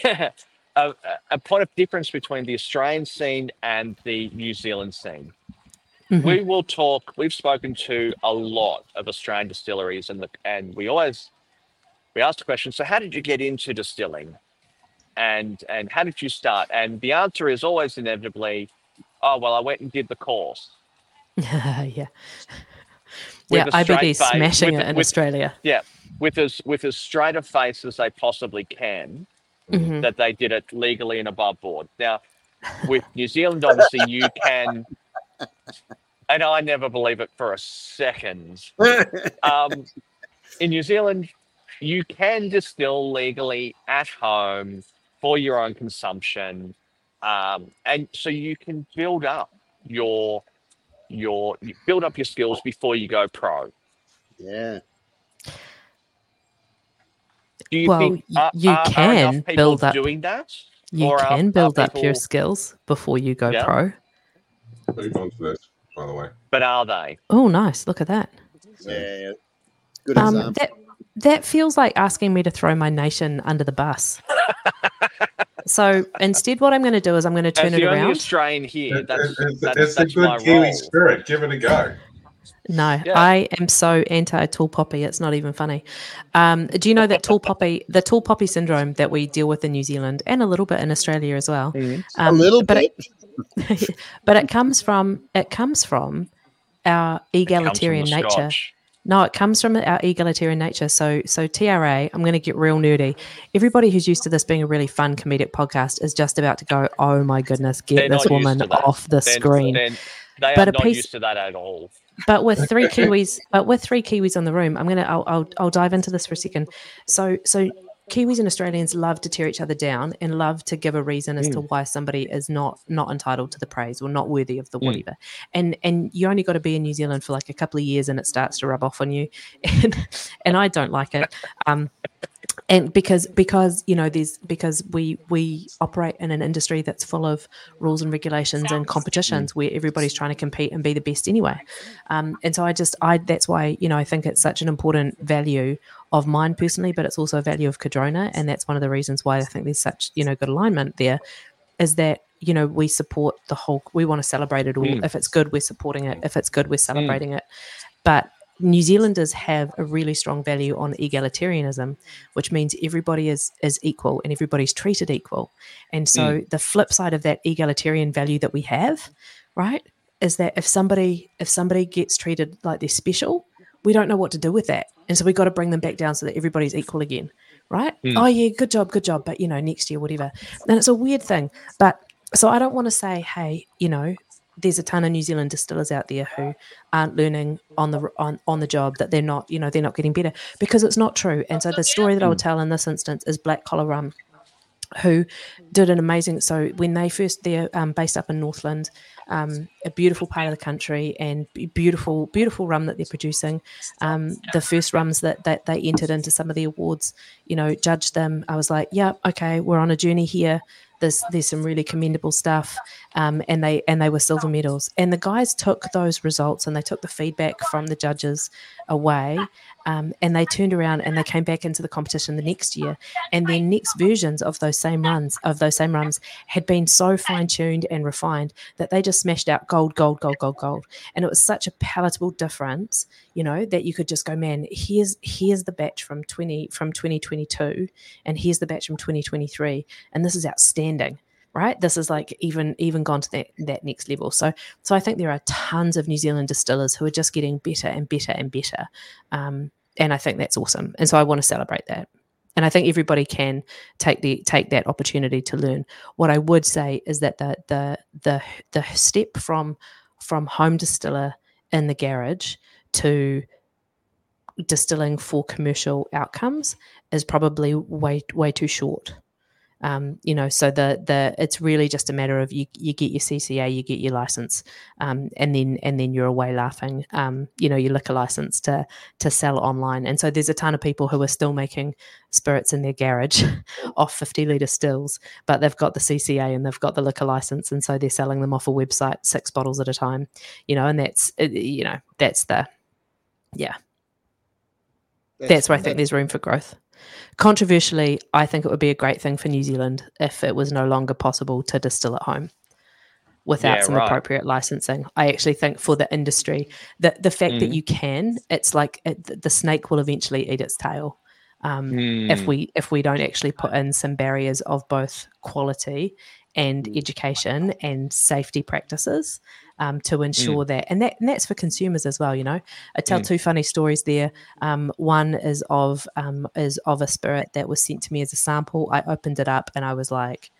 A point of difference between the Australian scene and the New Zealand scene. Mm-hmm. We've spoken to a lot of Australian distilleries, and we ask the question, so how did you get into distilling? And how did you start? And the answer is always inevitably, oh, well, I went and did the course. Yeah, IBD's smashing it in Australia. Yeah, with as straight a face as they possibly can, that they did it legally and above board. Now, with New Zealand, obviously, you can, and I never believe it for a second. In New Zealand, you can distill legally at home for your own consumption, and so you can build up your skills before you go pro. Yeah. Do you think you can build up doing that? You can build up your skills before you go pro. Move on to this, by the way. But are they? Oh, nice! Look at that. Yeah. Good example. That feels like asking me to throw my nation under the bus. So instead, what I'm going to do is I'm going to turn it around. As the only Australian here, that's a good Kiwi spirit. Give it a go. No, I am so anti-tall poppy. It's not even funny. Do you know that the tall poppy syndrome that we deal with in New Zealand and a little bit in Australia as well? A little bit. But it comes from our egalitarian nature. Scotch. No, it comes from our egalitarian nature. So TRA, I'm going to get real nerdy. Everybody who's used to this being a really fun comedic podcast is just about to go, oh my goodness, get this woman off the screen. They are not used to that at all. But with three Kiwis on the room, I'll dive into this for a second. So Kiwis and Australians love to tear each other down and love to give a reason as to why somebody is not entitled to the praise or not worthy of the whatever. And you only got to be in New Zealand for like a couple of years and it starts to rub off on you. And I don't like it. And because you know because we operate in an industry that's full of rules and regulations and competitions where everybody's trying to compete and be the best anyway, and so I that's why, you know, I think it's such an important value of mine personally, but it's also a value of Cardrona, and that's one of the reasons why I think there's such, you know, good alignment there, is that, you know, we support the whole, we want to celebrate it all. If it's good, we're supporting it. If it's good, we're celebrating it. But New Zealanders have a really strong value on egalitarianism, which means everybody is equal and everybody's treated equal. And so the flip side of that egalitarian value that we have, right, is that if somebody gets treated like they're special, we don't know what to do with that. And so we got to bring them back down so that everybody's equal again, right? Oh yeah, good job. But, you know, next year, whatever. And it's a weird thing. But so I don't want to say, hey, you know, there's a ton of New Zealand distillers out there who aren't learning on the job, that they're not, you know, they're not getting better, because it's not true. And so the story that I would tell in this instance is Black Collar Rum, who did an amazing, so when they're based up in Northland, a beautiful part of the country, and beautiful rum that they're producing. The first rums that they entered into some of the awards, you know, judged them. I was like, yeah, okay, we're on a journey here. There's some really commendable stuff, and they were silver medals. And the guys took those results and they took the feedback from the judges away, and they turned around and they came back into the competition the next year, and their next versions of those same runs had been so fine-tuned and refined that they just smashed out gold, gold, gold, gold, gold. And it was such a palatable difference, you know, that you could just go, man, here's the batch from 2022, and here's the batch from 2023, and this is outstanding. Right, this is like even gone to that next level. So I think there are tons of New Zealand distillers who are just getting better and better and better, and I think that's awesome. And so I want to celebrate that. And I think everybody can take that opportunity to learn. What I would say is that the step from home distiller in the garage to distilling for commercial outcomes is probably way too short. You know, so it's really just a matter of you get your CCA, you get your license, and then you're away laughing. You know, your liquor license to sell online. And so there's a ton of people who are still making spirits in their garage off 50-litre stills, but they've got the CCA and they've got the liquor license, and so they're selling them off a website 6 bottles at a time. You know, and that's where I think there's room for growth. Controversially, I think it would be a great thing for New Zealand if it was no longer possible to distill at home without some appropriate licensing. I actually think for the industry, the fact that you can, it's like the snake will eventually eat its tail. If we don't actually put in some barriers of both quality and education and safety practices to ensure that, and that's for consumers as well. You know, I tell 2 funny stories there. One is of a spirit that was sent to me as a sample. I opened it up and I was like,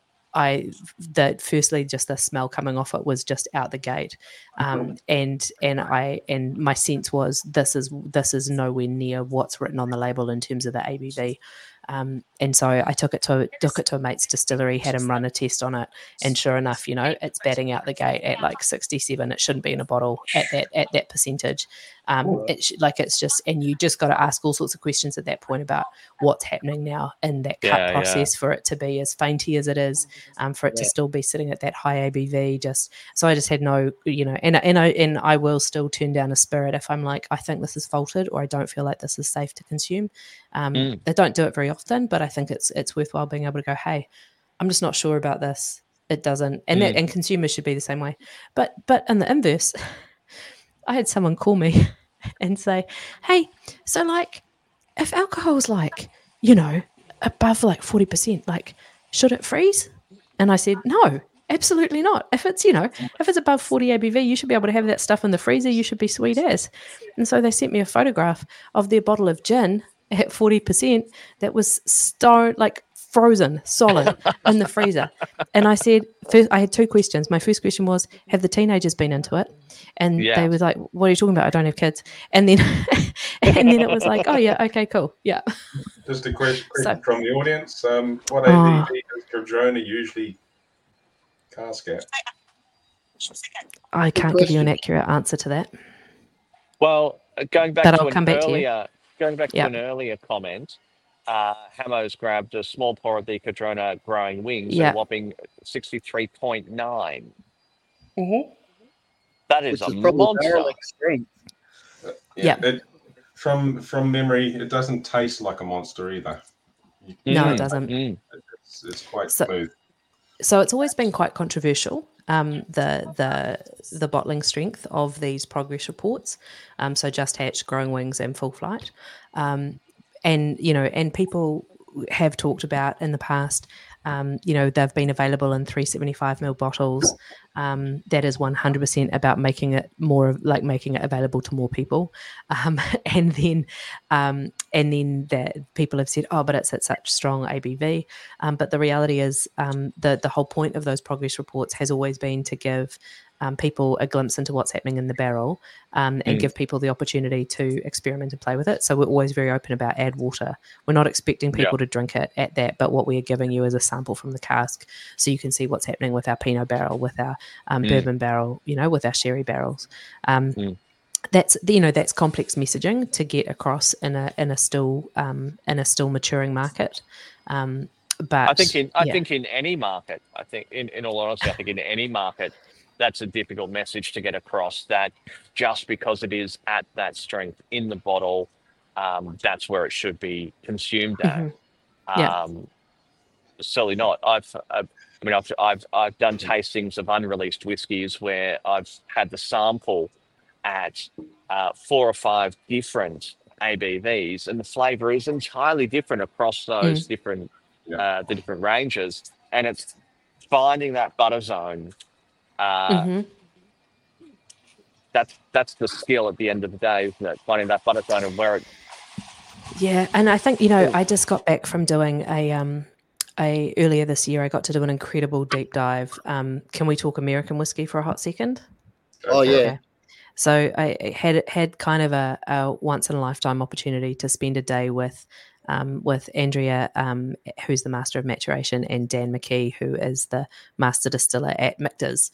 firstly, just the smell coming off it was just out the gate, and my sense was this is nowhere near what's written on the label in terms of the ABV. And so I took it to a mate's distillery, had him run a test on it, and sure enough, you know, it's batting out the gate at like 67. It shouldn't be in a bottle at that percentage. It's just, and you just got to ask all sorts of questions at that point about what's happening now in that cut process for it to be as fainty as it is, for it to still be sitting at that high ABV. So I just had no, you know, and I will still turn down a spirit if I'm like, I think this is faulted or I don't feel like this is safe to consume. I don't do it very often, but I think it's worthwhile being able to go, hey, I'm just not sure about this. It doesn't, and consumers should be the same way. But in the inverse, I had someone call me and say, hey, so like if alcohol's like, you know, above like 40%, like should it freeze? And I said, no, absolutely not. If it's, you know, if it's above 40 ABV, you should be able to have that stuff in the freezer. You should be sweet as. And so they sent me a photograph of their bottle of gin at 40% that was frozen solid in the freezer. And I said, I had 2 questions. My first question was, have the teenagers been into it? And they were like, what are you talking about? I don't have kids. And then it was like, oh yeah, okay, cool. Yeah. Just a question from the audience. What ABV does Cardrona usually cask at? I can't give you an accurate answer to that. Well, going back but to I'll come back to you. an earlier comment, Hamo's grabbed a small pour of the Cardrona Growing Wings at a whopping 63.9. Mm-hmm. That is Which a is probably monster. barrel strength. From memory, it doesn't taste like a monster either. No, it doesn't. It's quite smooth. So it's always been quite controversial, the bottling strength of these progress reports. So Just Hatch, Growing Wings, and Full Flight, and you know, and people have talked about in the past. You know, they've been available in 375ml bottles. That is 100% about making it making it available to more people. And then that people have said, oh, but it's at such strong ABV. But the reality is, the whole point of those progress reports has always been to give people a glimpse into what's happening in the barrel, and give people the opportunity to experiment and play with it. So we're always very open about add water. We're not expecting people to drink it at that, but what we are giving you is a sample from the cask, so you can see what's happening with our Pinot barrel, with our bourbon barrel, you know, with our sherry barrels. That's, you know, that's complex messaging to get across in a still maturing market. But I think in any market, I think in all honesty, I think in any market, that's a difficult message to get across, that just because it is at that strength in the bottle, that's where it should be consumed at. Mhm. Yeah. Certainly not. I've done tastings of unreleased whiskies where I've had the sample at 4 or 5 different ABVs, and the flavour is entirely different across those different the different ranges, and it's finding that butter zone. That's the skill at the end of the day, isn't it? Finding that butter zone and where it. Yeah, and I think I just got back from doing a earlier this year. I got to do an incredible deep dive. Can we talk American whiskey for a hot second? Oh yeah. Okay. So I had kind of a once in a lifetime opportunity to spend a day with Andrea, who's the master of maturation, and Dan McKee, who is the master distiller at Michter's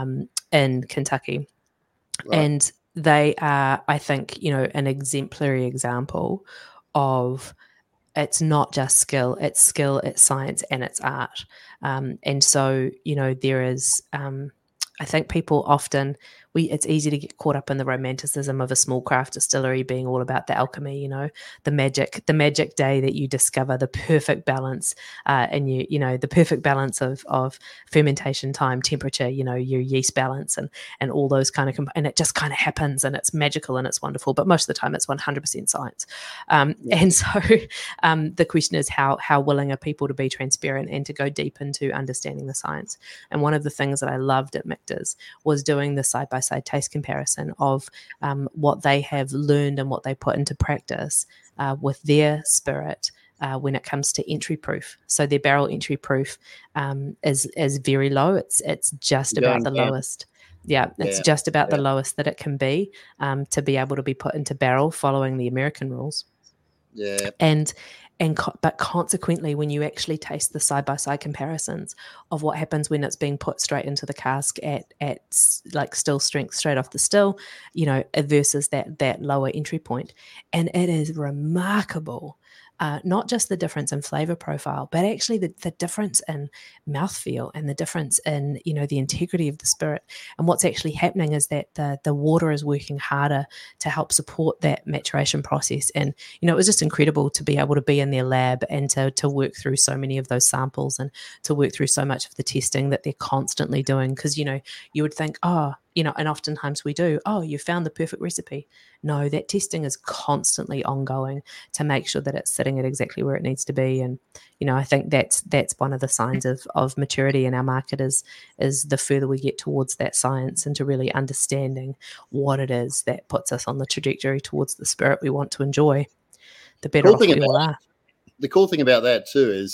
in Kentucky. Right. And they are, I think, an exemplary example of it's not just skill, it's science, and it's art. And so, there is, I think people often, it's easy to get caught up in the romanticism of a small craft distillery being all about the alchemy, the magic day that you discover the perfect balance, and the perfect balance of fermentation time, temperature, your yeast balance, and all those kind of, and it just kind of happens, and it's magical and it's wonderful. But most of the time, it's 100% science. And so, the question is how willing are people to be transparent and to go deep into understanding the science? And one of the things that I loved at Michter's was doing the side-by-side taste comparison of what they have learned and what they put into practice with their spirit when it comes to entry proof. So their barrel entry proof is very low. It's just about the lowest. Yeah, it's just about the lowest that it can be to be able to be put into barrel following the American rules. Yeah. But consequently, when you actually taste the side-by-side comparisons of what happens when it's being put straight into the cask at like still strength straight off the still, versus that lower entry point, and it is remarkable. Not just the difference in flavor profile, but actually the difference in mouthfeel and the difference in, the integrity of the spirit. And what's actually happening is that the water is working harder to help support that maturation process. And, it was just incredible to be able to be in their lab and to work through so many of those samples and to work through so much of the testing that they're constantly doing. Because, you would think, and oftentimes we do, you found the perfect recipe. No, that testing is constantly ongoing to make sure that it's sitting at exactly where it needs to be. And, I think that's one of the signs of maturity in our market is the further we get towards that science and to really understanding what it is that puts us on the trajectory towards the spirit we want to enjoy, the better off we all are. The cool thing about that too is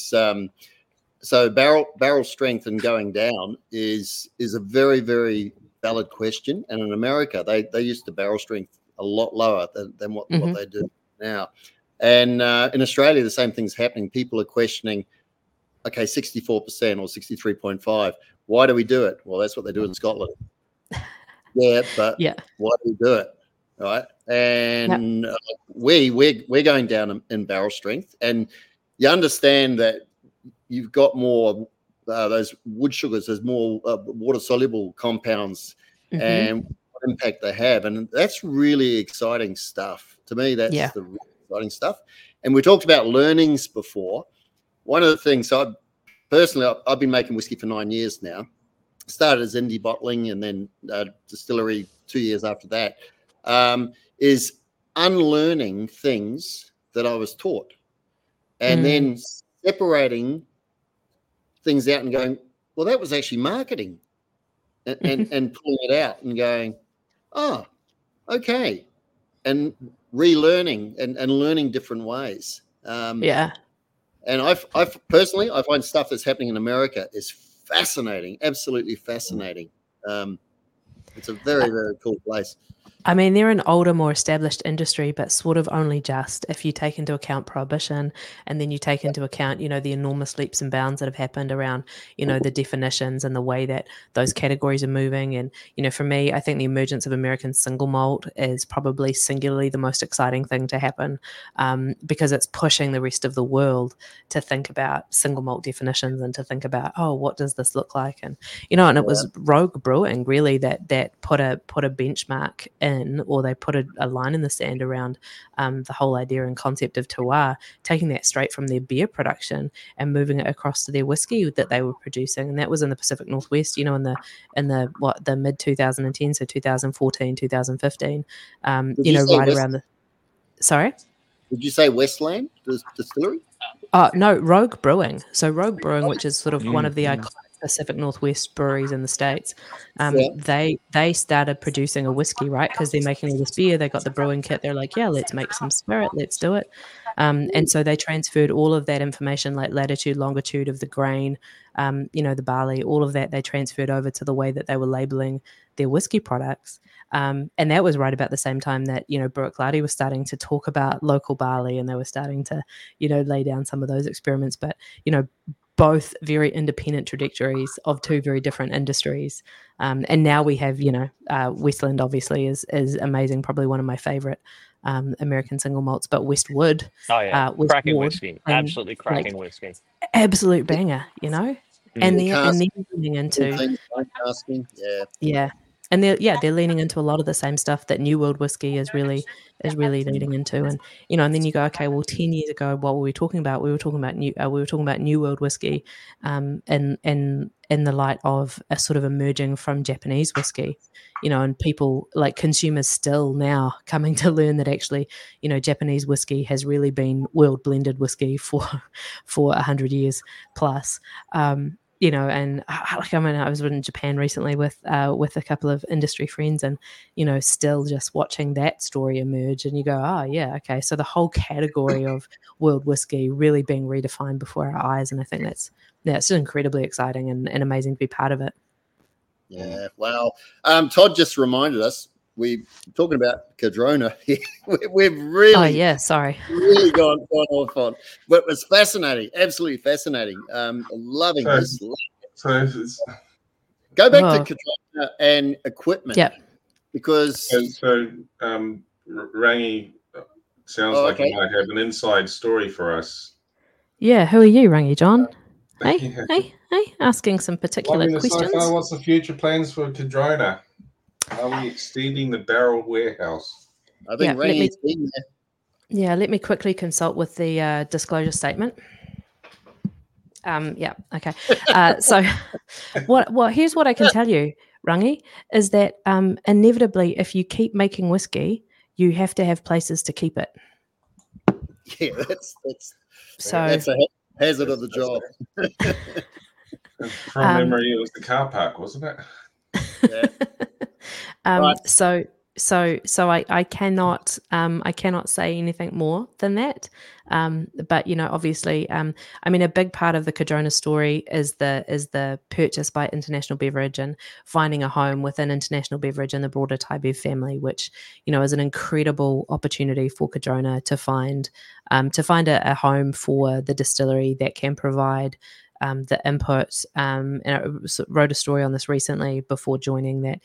so barrel strength and going down is a very, very valid question. And in America, they used to barrel strength a lot lower than what they do now. And in Australia, the same thing's happening. People are questioning, okay, 64% or 63.5. Why do we do it? Well, that's what they do in Scotland. Why do we do it? Right. And we're going down in barrel strength. And you understand that you've got more those wood sugars, there's more water-soluble compounds and what impact they have. And that's really exciting stuff. To me, that's the really exciting stuff. And we talked about learnings before. One of the things, I've been making whiskey for 9 years now. Started as indie bottling and then distillery 2 years after that, is unlearning things that I was taught and then separating things out and going, well, that was actually marketing and pulling it out and going, oh, okay. And relearning and learning different ways. And I personally find stuff that's happening in America is fascinating, absolutely fascinating. It's a very, very cool place. I mean, they're an older, more established industry, but sort of only just if you take into account prohibition and then you take into account, the enormous leaps and bounds that have happened around, the definitions and the way that those categories are moving. And, for me, I think the emergence of American single malt is probably singularly the most exciting thing to happen because it's pushing the rest of the world to think about single malt definitions and to think about, oh, what does this look like? And, and it was Rogue Brewing really that put a benchmark in, or they put a line in the sand around the whole idea and concept of terroir, taking that straight from their beer production and moving it across to their whiskey that they were producing, and that was in the Pacific Northwest, in the mid 2010, so 2014, 2015, right around the. Sorry. Did you say Westland Distillery? No, Rogue Brewing. So Rogue Brewing, which is sort of one of the iconic Pacific Northwest breweries in the States, they started producing a whiskey, right? Because they're making all this beer. They got the brewing kit. They're like, yeah, let's make some spirit. Let's do it. And so they transferred all of that information, like latitude, longitude of the grain, the barley, all of that. They transferred over to the way that they were labeling their whiskey products. And that was right about the same time that, Bruichladdich was starting to talk about local barley, and they were starting to, lay down some of those experiments. But, both very independent trajectories of two very different industries. And now we have, Westland obviously is amazing, probably one of my favorite American single malts, but Westwood. Oh, yeah. Westwood, cracking whiskey. Absolutely cracking whiskey. Absolute banger, And they're leaning into. Yeah. And they're leaning into a lot of the same stuff that New World whiskey is really leading into. And and then you go, okay, well, 10 years ago, what were we talking about? We were talking about New World whiskey, in the light of a sort of emerging from Japanese whiskey, and people like consumers still now coming to learn that actually, Japanese whiskey has really been world blended whiskey for 100 years plus. And I was in Japan recently with a couple of industry friends, and still just watching that story emerge, and you go, oh yeah, okay, so the whole category of world whiskey really being redefined before our eyes, and I think that's incredibly exciting and amazing to be part of it. Yeah, wow. Todd just reminded us we're talking about Cardrona. We've really, really gone off on, but it was fascinating, absolutely fascinating. Loving this. So go back to Cardrona and equipment. Yeah, because Rangi sounds like he might have an inside story for us. Yeah, who are you, Rangi John? Hey, asking some particular questions. So what's the future plans for Cardrona? Are we extending the barrel warehouse? I think Rangi's been there. Yeah, let me quickly consult with the disclosure statement. Okay. So here's what I can tell you, Rangi, is that inevitably, if you keep making whiskey, you have to have places to keep it. Yeah, that's a hazard of the job. From memory, it was the car park, wasn't it? Yeah. Right. So I cannot say anything more than that. But obviously, a big part of the Cardrona story is the purchase by International Beverage and finding a home within International Beverage and the broader ThaiBev family, which is an incredible opportunity for Cardrona to find a home for the distillery that can provide the input. And I wrote a story on this recently before joining that,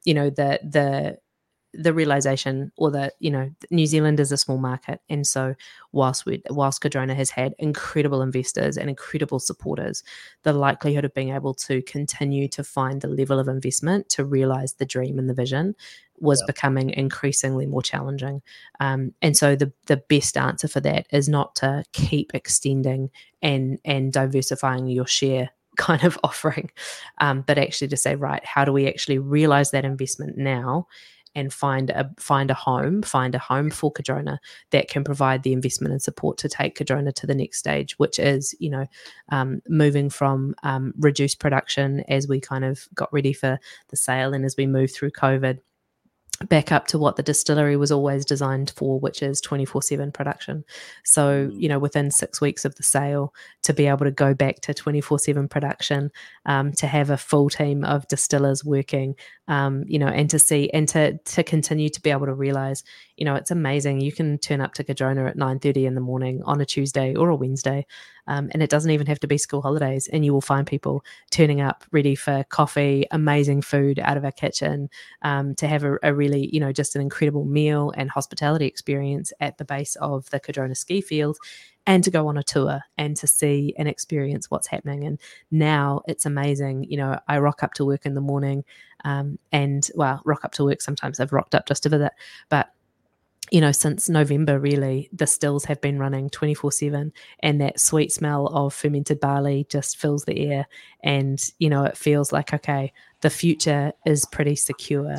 the realization, or that New Zealand is a small market, and so whilst Cardrona has had incredible investors and incredible supporters, the likelihood of being able to continue to find the level of investment to realize the dream and the vision was becoming increasingly more challenging. And so the best answer for that is not to keep extending and diversifying your share kind of offering, but actually to say, right, how do we actually realize that investment now and find a home for Cardrona that can provide the investment and support to take Cardrona to the next stage, which is, moving from reduced production as we kind of got ready for the sale and as we move through COVID, back up to what the distillery was always designed for, which is 24/7 production. So, within 6 weeks of the sale, to be able to go back to 24/7 production, to have a full team of distillers working and to see and to continue to be able to realize, it's amazing. You can turn up to Cardrona at 9:30 in the morning on a Tuesday or a Wednesday, and it doesn't even have to be school holidays, and you will find people turning up ready for coffee, amazing food out of our kitchen, to have a really, just an incredible meal and hospitality experience at the base of the Cardrona ski field, and to go on a tour and to see and experience what's happening. And now it's amazing. I rock up to work in the morning, rock up to work. Sometimes I've rocked up just to visit, but since November, really, the stills have been running 24/7, and that sweet smell of fermented barley just fills the air. And, it feels like, okay, the future is pretty secure.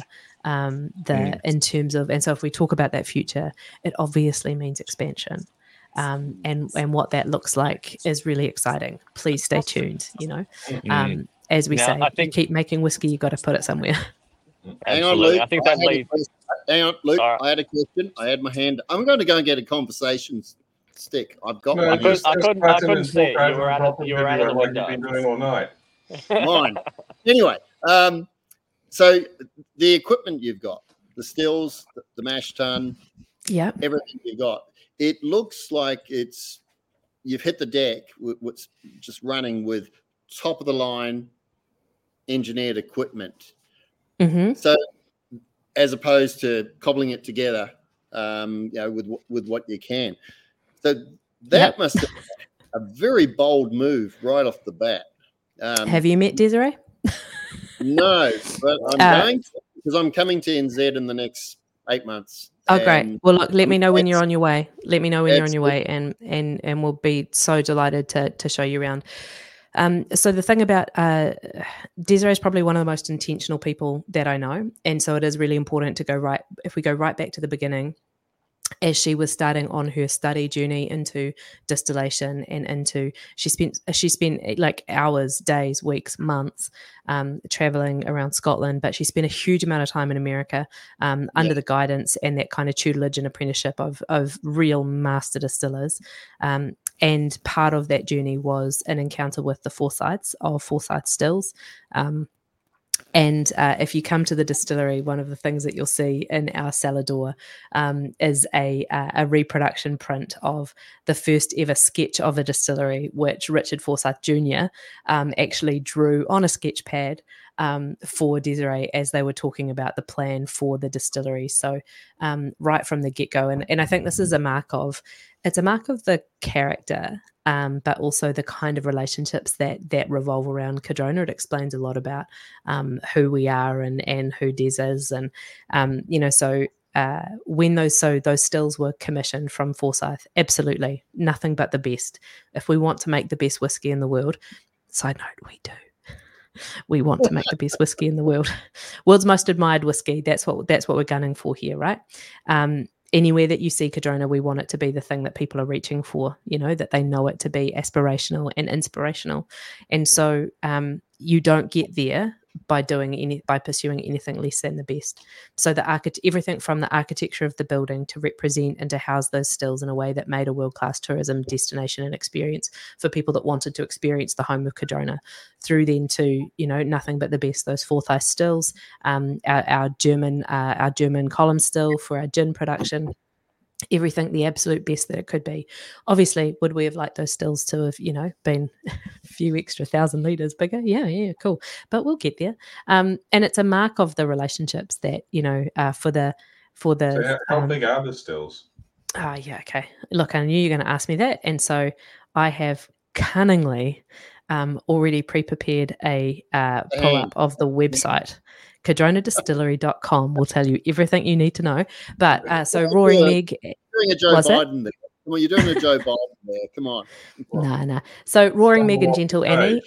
In terms of, and so if we talk about that future, it obviously means expansion. And what that looks like is really exciting. Please stay tuned, as we say, you keep making whiskey, you got to put it somewhere. Hang on, Luke. I think that leads. Hang on, Luke. I had a question. I had my hand. I'm going to go and get a conversation stick. I've got one. I couldn't see it. You were out of the window. You've been doing all night. Mine. Anyway, so the equipment you've got, the stills, the mash tun, everything you've got, it looks like you've hit the deck with what's just running with top of the line engineered equipment. Mm-hmm. So, as opposed to cobbling it together, with what you can. So that must have been a very bold move right off the bat. Have you met Desiree? No, but I'm going to, because I'm coming to NZ in the next 8 months. Oh, great. Well, look, let me know when you're on your way. Let me know when you're on your way, and we'll be so delighted to show you around. So the thing about Desiree is probably one of the most intentional people that I know. And so it is really important to if we go right back to the beginning, as she was starting on her study journey into distillation and she spent like hours, days, weeks, months traveling around Scotland, but she spent a huge amount of time in America under the guidance and that kind of tutelage and apprenticeship of real master distillers. And part of that journey was an encounter with the Forsyths of Forsyth Stills. And if you come to the distillery, one of the things that you'll see in our cellar door is a reproduction print of the first ever sketch of a distillery, which Richard Forsyth Jr. Actually drew on a sketch pad for Desiree as they were talking about the plan for the distillery. So right from the get-go. And I think this is a mark of the character, but also the kind of relationships that revolve around Cardrona. It explains a lot about who we are and who Des is. And, so when those stills were commissioned from Forsyth, absolutely nothing but the best. If we want to make the best whiskey in the world, side note, we do. We want to make the best whiskey in the world. World's most admired whiskey. That's what we're gunning for here, right? Anywhere that you see Cardrona, we want it to be the thing that people are reaching for, that they know it to be aspirational and inspirational. And so you don't get there by pursuing anything less than the best. So everything from the architecture of the building to represent and to house those stills in a way that made a world-class tourism destination and experience for people that wanted to experience the home of Cardrona, through then to, nothing but the best, those Forsyth stills, our German column still for our gin production. Everything the absolute best that it could be. Obviously, would we have liked those stills to have, been a few extra 1,000 litres bigger? Yeah, cool. But we'll get there. And it's a mark of the relationships that, for the. So how big are the stills? Yeah, okay. Look, I knew you were going to ask me that, and so I have cunningly already pre-prepared a pull-up of the website. CardronaDistillery.com will tell you everything you need to know. But so Roaring Meg, doing a Joe Biden there. Come on, you're doing a Joe Biden there. Come on. No. So Roaring Meg and Gentle Annie,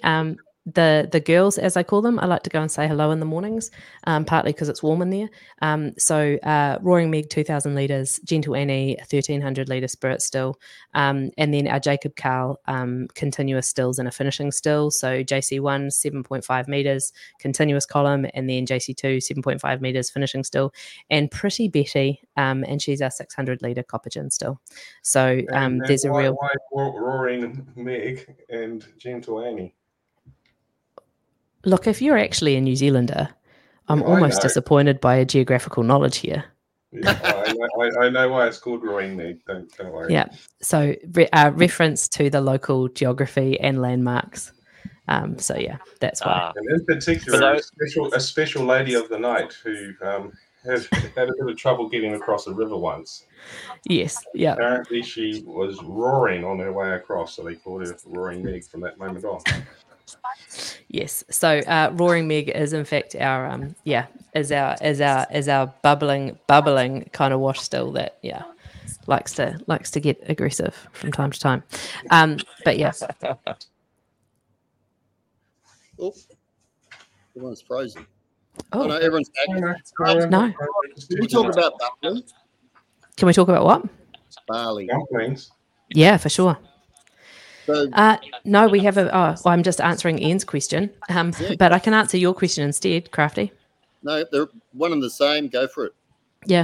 the girls, as I call them, I like to go and say hello in the mornings, partly because it's warm in there. So Roaring Meg, 2,000 litres, Gentle Annie, 1,300 litre spirit still, and then our Jacob Carl continuous stills and a finishing still. So JC1, 7.5 metres, continuous column, and then JC2, 7.5 metres, finishing still, and Pretty Betty, and she's our 600 litre copper gin still. So there's a real... Why Roaring Meg and Gentle Annie? Look, if you're actually a New Zealander, I'm I almost know. disappointed by a geographical knowledge here. Yeah, I know why it's called Roaring Meg. Don't worry. Yeah. So reference to the local geography and landmarks. So yeah, that's why. And in For particular, those- a special lady of the night who had a bit of trouble getting across a river once. Yes. Yeah. Apparently, she was roaring on her way across, so they called her Roaring Meg from that moment on. Yes. So Roaring Meg is in fact our is our bubbling kind of wash still that likes to get aggressive from time to time. But yeah. Oh, everyone's frozen. Oh no, everyone's back. No. Can we talk about barley? Can we talk about what? Barley. Dumplings. Yeah, for sure. So, No, we have I'm just answering Ian's question, but I can answer your question instead, Crafty. no, they're one and the same. Go for it. Yeah.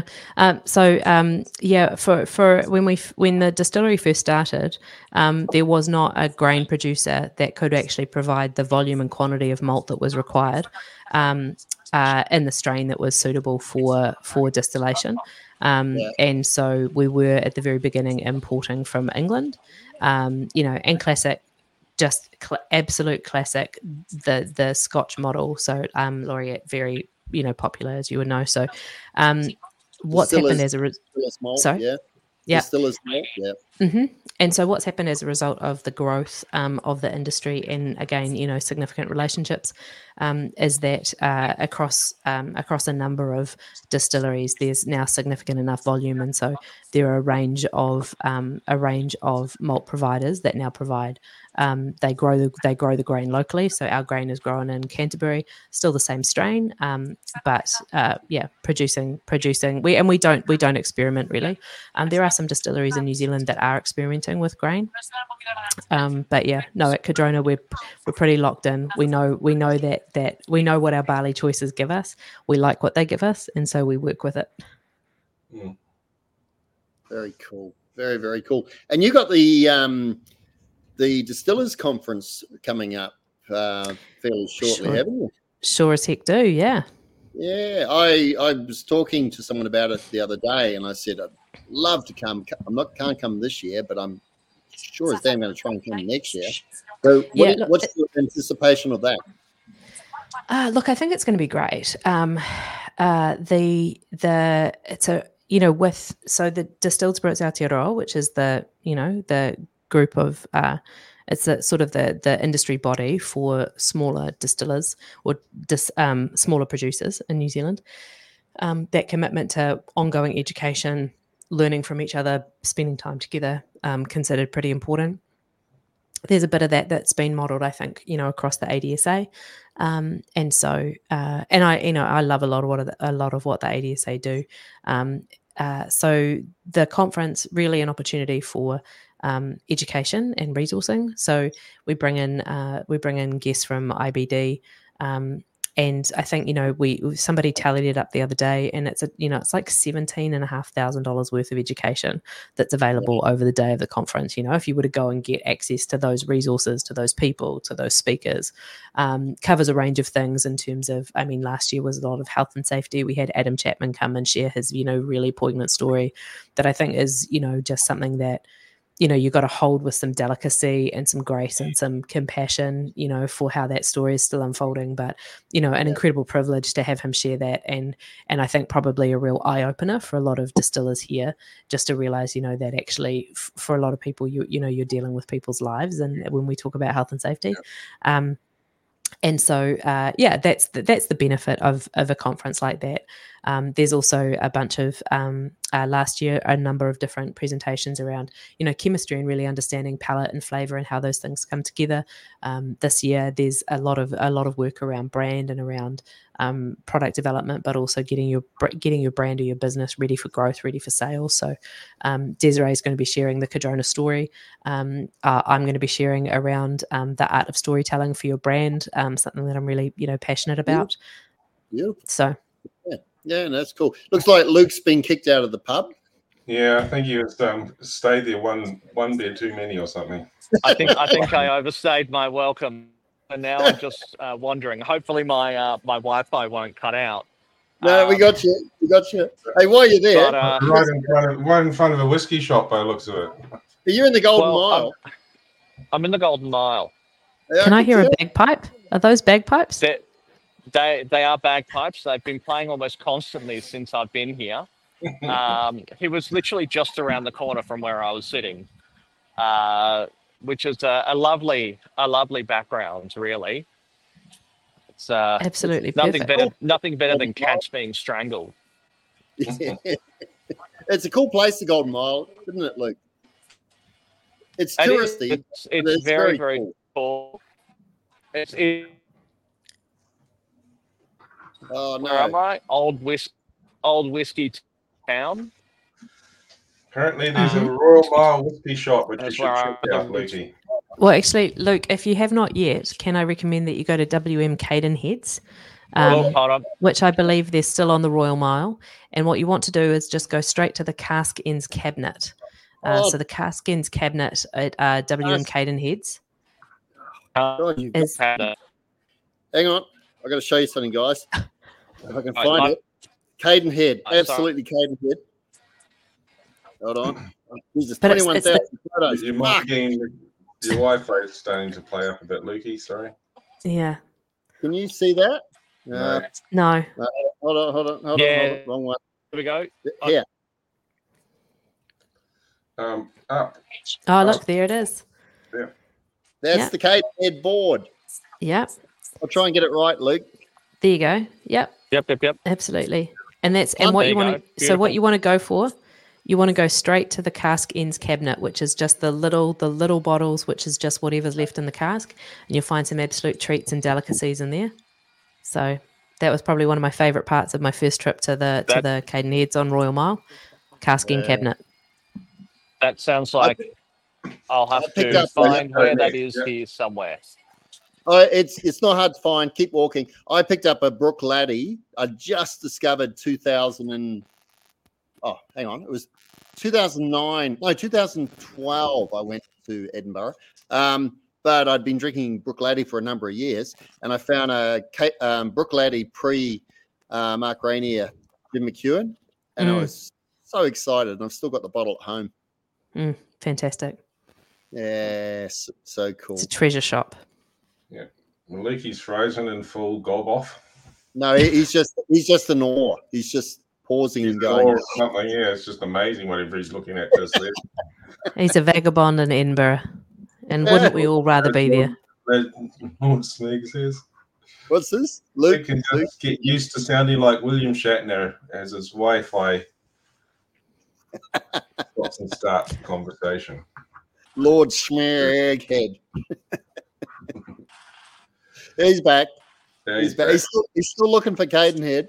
For when the distillery first started, there was not a grain producer that could actually provide the volume and quantity of malt that was required in the strain that was suitable for distillation. And so we were at the very beginning importing from England, and classic. Just absolute classic, the Scotch model. So Laureate, very popular as you would know. So what's happened as a result? Sorry, yeah, Distillers malt, yeah. Mm-hmm. And so what's happened as a result of the growth of the industry and again, significant relationships, is that across a number of distilleries, there's now significant enough volume, and so there are a range of malt providers that now provide. They grow the grain locally, so our grain is grown in Canterbury, still the same strain, but producing. We don't experiment really. There are some distilleries in New Zealand that are experimenting with grain, but at Cardrona we're pretty locked in. We know that we know what our barley choices give us. We like what they give us, and so we work with it. Mm. Very cool. Very, very cool. And you got the Distillers Conference coming up fairly shortly, haven't you? Sure as heck do, yeah. Yeah, I was talking to someone about it the other day, and I said I'd love to come. Can't come this year, but I'm sure as damn going to try and come next year. So, what's the anticipation of that? Look, I think it's going to be great. The Distilled Spirits Aotearoa, which is the group of it's the industry body for smaller distillers or smaller producers in New Zealand. That commitment to ongoing education, learning from each other, spending time together, considered pretty important. There's a bit of that's been modelled, I think, across the ADSA, and so I love a lot of what the ADSA do. So the conference really an opportunity for education and resourcing. So we bring in guests from IBD, and I think somebody tallied it up the other day, and it's it's like $17,500 worth of education that's available over the day of the conference. If you were to go and get access to those resources, to those people, to those speakers, covers a range of things in terms of. I mean, last year was a lot of health and safety. We had Adam Chapman come and share his really poignant story that I think is just something that. You've got to hold with some delicacy and some grace and some compassion, for how that story is still unfolding. But, an incredible privilege to have him share that. And I think probably a real eye opener for a lot of distillers here, just to realize, that actually for a lot of people, you're dealing with people's lives. And when we talk about health and safety, and so, that's the benefit of a conference like that. There's also a bunch of last year a number of different presentations around chemistry and really understanding palate and flavor and how those things come together. This year there's a lot of work around brand and around product development, but also getting your brand or your business ready for growth, ready for sales. So Desiree is going to be sharing the Cardrona story. I'm going to be sharing around the art of storytelling for your brand, something that I'm really passionate about. Yeah. So. Yeah, that's cool. Looks like Luke's been kicked out of the pub. Yeah, I think he was stayed there one bed too many or something. I think I overstayed my welcome. So now I'm just wondering. Hopefully, my my Wi-Fi won't cut out. No, we got you. We got you. Hey, while you're there, But, Right in front of a whiskey shop by the looks of it. are you in the Golden well, Mile? I'm in the Golden Mile. Yeah, Can I can hear a tell. bagpipe? Are those bagpipes? They are bagpipes. They've been playing almost constantly since I've been here. He was literally just around the corner from where I was sitting, which is a lovely background, really. It's Absolutely perfect. nothing better than cats being strangled. It's a cool place, the Golden Mile, isn't it, Luke? It's It is- touristy. It's very cool. cool. It's Oh where am no! I? Old whiskey town. Apparently, there's a Royal Mile whiskey shop which you That's should where check I- out, Lukey. Well, actually, Luke, if you have not yet, can I recommend that you go to WM Cadenheads, Oh, hold on. which I believe they're still on the Royal Mile. And what you want to do is just go straight to the Cask Inns Cabinet. Oh. So the Cask Inns Cabinet at WM Cadenheads God, you- is Hang on, I got to show you something, guys. If I can Right, find it. Cadenhead, sorry. absolutely Cadenhead. Hold on. Jesus, But it's 21,000 photos. You Fuck. might be your Wi-Fi is starting to play up a bit, Lukey. Sorry. yeah. Can you see that? No. No. Hold on. Yeah. Wrong one. Here we go. Here. Up. Oh, look, there it is. That's Yeah. the Cadenhead board. Yep. I'll try and get it right, Luke. There you go. Yep. Yep. Absolutely. And what There you you want go. to so what Beautiful. you want to go for, you want to go straight to the Cask Inns Cabinet, which is just the little bottles, which is just whatever's left in the cask, and you'll find some absolute treats and delicacies in there. So that was probably one of my favorite parts of my first trip to the Cadenheads on Royal Mile, Cask Inn Yeah. Cabinet. That sounds like I'll have picked to up- find where Yeah. that is here somewhere. It's not hard to find. Keep walking. I picked up a Brook Laddie. I just discovered 2000 and hang on, it was 2009. No, 2012. I went to Edinburgh, but I'd been drinking Brook Laddie for a number of years, and I found a Brook Laddie pre Mark Rainier, Jim McEwen, and I was so excited. And I've still got the bottle at home. Fantastic. Yeah, so cool. It's a treasure shop. Lukey's frozen in full gob off. No, he's just in awe. He's just pausing and going. Or something. Yeah, it's just amazing whatever he's looking at just there. He's a vagabond in Edinburgh, and wouldn't we all rather be there? That's what Sneak says. What's this? We Luke? can just get used to sounding like William Shatner as his Wi-Fi stops and starts the conversation. Lord Schmear Egghead. He's back. Yeah, He's back. He's still looking for Cadenhead.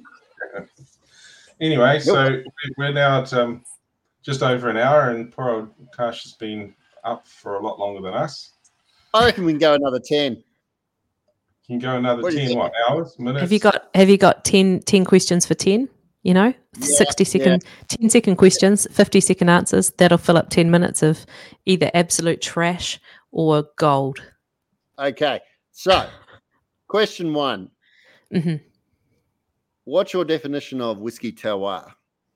Anyway, so we're now at just over an hour, and poor old Tash has been up for a lot longer than us. I reckon we can go another 10. Can go another What do you 10 think? hours, minutes? Have you got 10 questions for 10? You know, 10-second questions, 50-second answers. That'll fill up 10 minutes of either absolute trash or gold. Okay. So, question 1. hmm What's your definition of whiskey terroir?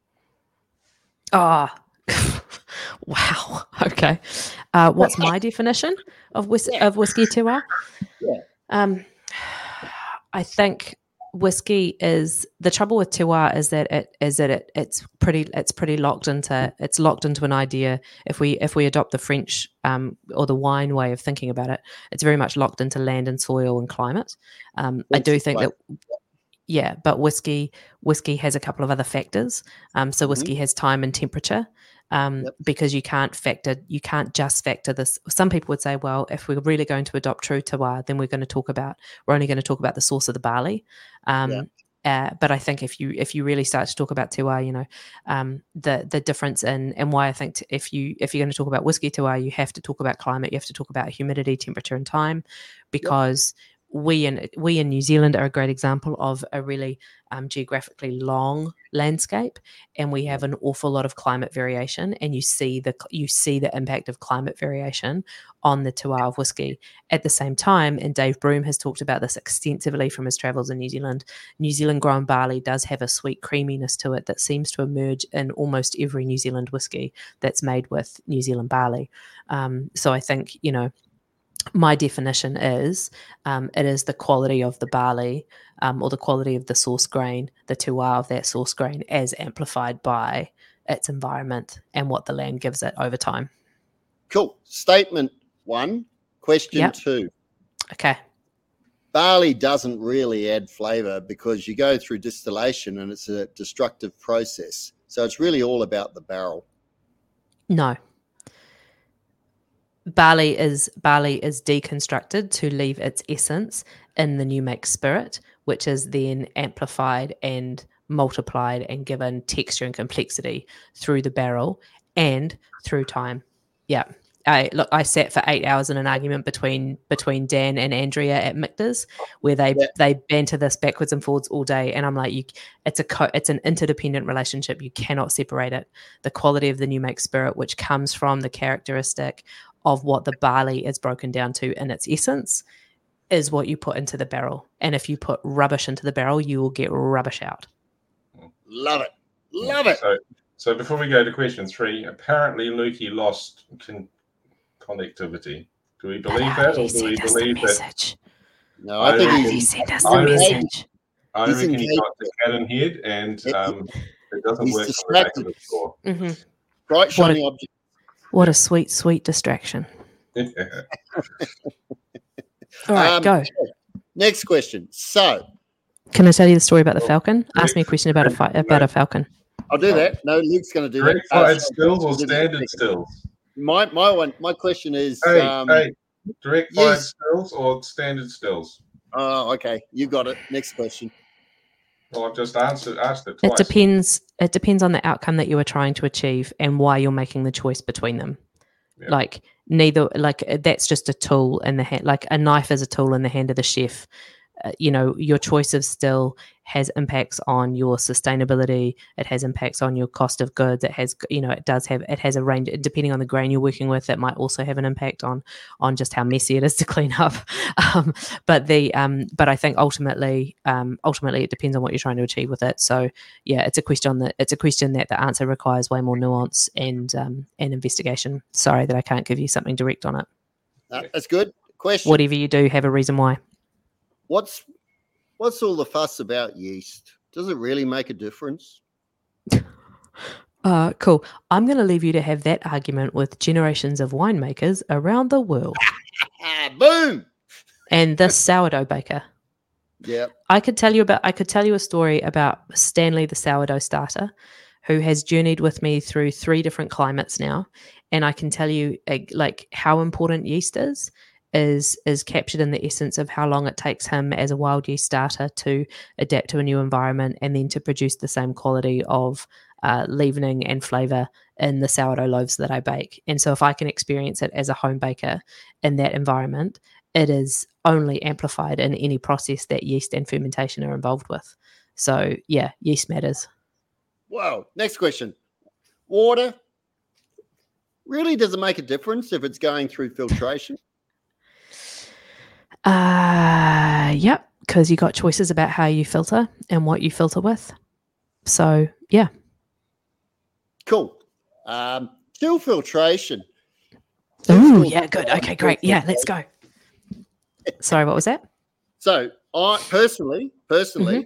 Ah, wow. Okay. What's my definition of whiskey terroir? Yeah. I think whiskey is the trouble with terroir is that it's pretty locked into an idea. If we adopt the French or the wine way of thinking about it, it's very much locked into land and soil and climate. I do think that. Yeah, but whiskey has a couple of other factors. So whiskey has time and temperature, because you can't just factor this. Some people would say, well, if we're really going to adopt true terroir, then we're only going to talk about the source of the barley. But I think if you really start to talk about terroir, you know, the difference and why I think if you're going to talk about whiskey terroir, you have to talk about climate, you have to talk about humidity, temperature, and time, because we in New Zealand are a great example of a really geographically long landscape, and we have an awful lot of climate variation, and you see the impact of climate variation on the terroir of whiskey. At the same time, and Dave Broom has talked about this extensively from his travels in New Zealand, New Zealand grown barley does have a sweet creaminess to it that seems to emerge in almost every New Zealand whiskey that's made with New Zealand barley. So I think, my definition is it is the quality of the barley or the quality of the source grain, the terroir of that source grain, as amplified by its environment and what the land gives it over time. Cool. Statement 1. Question 2. Okay. Barley doesn't really add flavour because you go through distillation and it's a destructive process. So it's really all about the barrel. No. Barley is deconstructed to leave its essence in the new make spirit, which is then amplified and multiplied and given texture and complexity through the barrel and through time. Yeah. I sat for 8 hours in an argument between Dan and Andrea at Michter's, where they banter this backwards and forwards all day, and I'm like, it's an interdependent relationship. You cannot separate it. The quality of the new make spirit, which comes from the characteristic of what the barley is broken down to in its essence, is what you put into the barrel. And if you put rubbish into the barrel, you will get rubbish out. Love it. So before we go to question 3, apparently Lukey lost connectivity. Do we believe that, or do we believe that? No, I think he sent us the message. I reckon he got the cannon head, and it doesn't work on the back of the door. Mm-hmm. Bright shiny object. What a sweet, sweet distraction. All right, go. Next question. So, can I tell you the story about the falcon? Ask me a question about a falcon. I'll do that. No, Luke's going to do direct that. Direct fired stills or standard stills? My question is... direct fired stills or standard stills? Oh, okay. You got it. Next question. Well, I've just asked it twice. It depends on the outcome that you are trying to achieve and why you're making the choice between them. Yeah. That's just a tool in the hand. Like a knife is a tool in the hand of the chef. Your choice of still has impacts on your sustainability. It has impacts on your cost of goods. It has, it has a range, depending on the grain you're working with, it might also have an impact on just how messy it is to clean up. But I think ultimately it depends on what you're trying to achieve with it. So yeah, it's a question that the answer requires way more nuance and investigation. Sorry that I can't give you something direct on it. That's good. Question. Whatever you do, have a reason why. What's all the fuss about yeast? Does it really make a difference? Cool. I'm going to leave you to have that argument with generations of winemakers around the world. Boom! And this sourdough baker. Yeah. I could tell you a story about Stanley, the sourdough starter, who has journeyed with me through 3 different climates now, and I can tell you how important yeast is captured in the essence of how long it takes him as a wild yeast starter to adapt to a new environment and then to produce the same quality of leavening and flavour in the sourdough loaves that I bake. And so if I can experience it as a home baker in that environment, it is only amplified in any process that yeast and fermentation are involved with. So yeah, yeast matters. Wow. Next question. Water. Really, does it make a difference if it's going through filtration? Yep, because you got choices about how you filter and what you filter with. So yeah. Cool. Chill filtration. Ooh, yeah, good. Okay, great. Yeah, let's go. Sorry, what was that? So I personally, Mm-hmm.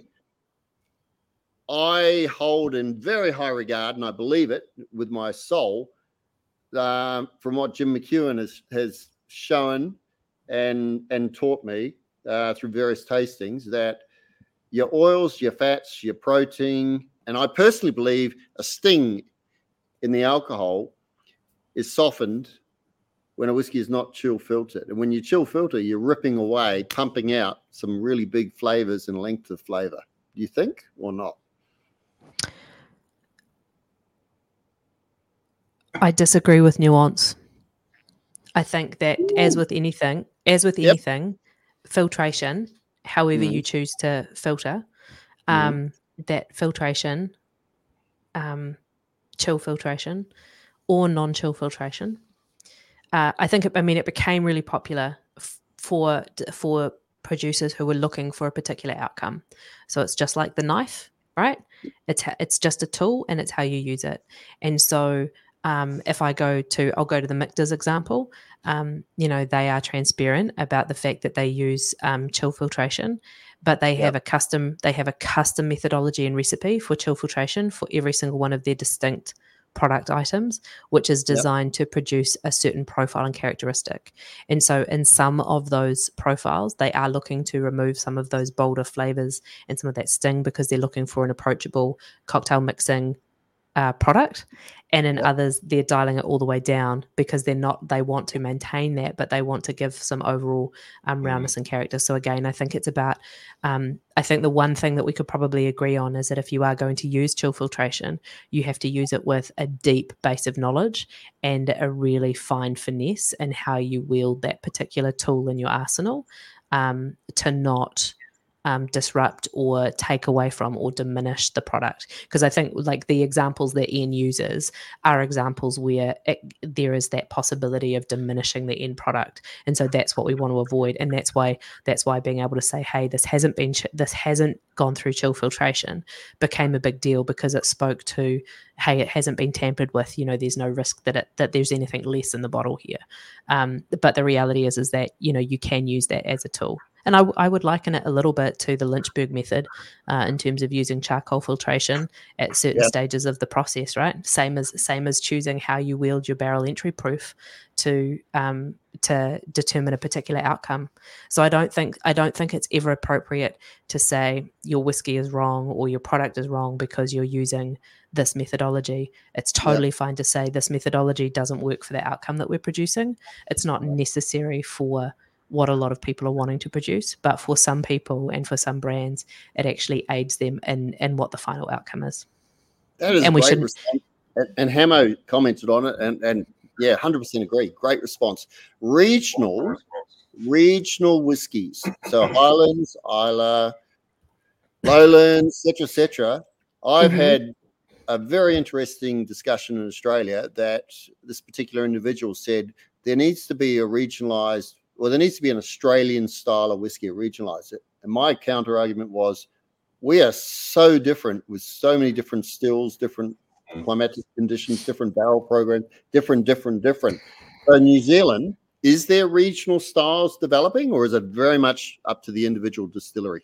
I hold in very high regard, and I believe it with my soul, from what Jim McEwen has shown and taught me through various tastings, that your oils, your fats, your protein, and I personally believe a sting in the alcohol is softened when a whiskey is not chill filtered. And when you chill filter, you're ripping away, pumping out some really big flavors and length of flavor. Do you think or not? I disagree with nuance. I think that as with anything, filtration, however you choose to filter, that filtration, chill filtration or non-chill filtration. I think it became really popular for producers who were looking for a particular outcome. So it's just like the knife, right? It's just a tool, and it's how you use it. And so if I'll go to the Mikters example, they are transparent about the fact that they use chill filtration, but they have a custom methodology and recipe for chill filtration for every single one of their distinct product items, which is designed to produce a certain profile and characteristic. And so in some of those profiles, they are looking to remove some of those bolder flavors and some of that sting because they're looking for an approachable cocktail mixing product. And in others, they're dialing it all the way down because they want to maintain that, but they want to give some overall roundness and character. So again, I think it's about, I think the one thing that we could probably agree on is that if you are going to use chill filtration, you have to use it with a deep base of knowledge and a really fine finesse in how you wield that particular tool in your arsenal, to not disrupt or take away from or diminish the product. Because I think like the examples that Ian uses are examples where there is that possibility of diminishing the end product, and so that's what we want to avoid. And that's why being able to say, hey, this hasn't gone through chill filtration became a big deal, because it spoke to, hey, it hasn't been tampered with, there's no risk that there's anything less in the bottle here. But the reality is that you can use that as a tool. And I would liken it a little bit to the Lynchburg method in terms of using charcoal filtration at certain stages of the process, right? Same as choosing how you wield your barrel entry proof to determine a particular outcome. So I don't think it's ever appropriate to say your whiskey is wrong or your product is wrong because you're using this methodology. It's totally fine to say this methodology doesn't work for the outcome that we're producing. It's not necessary for what a lot of people are wanting to produce, but for some people and for some brands, it actually aids them in what the final outcome is. That is a great response. And Hamo commented on it, and 100% agree. Great response. Regional whiskies. So Highlands, Islay, Lowlands, etc. I've had a very interesting discussion in Australia that this particular individual said there needs to be a regionalised, or there needs to be an Australian style of whiskey, regionalise it. And my counter argument was, we are so different with so many different stills, different climatic conditions, different barrel programs, different. So New Zealand, is there regional styles developing, or is it very much up to the individual distillery?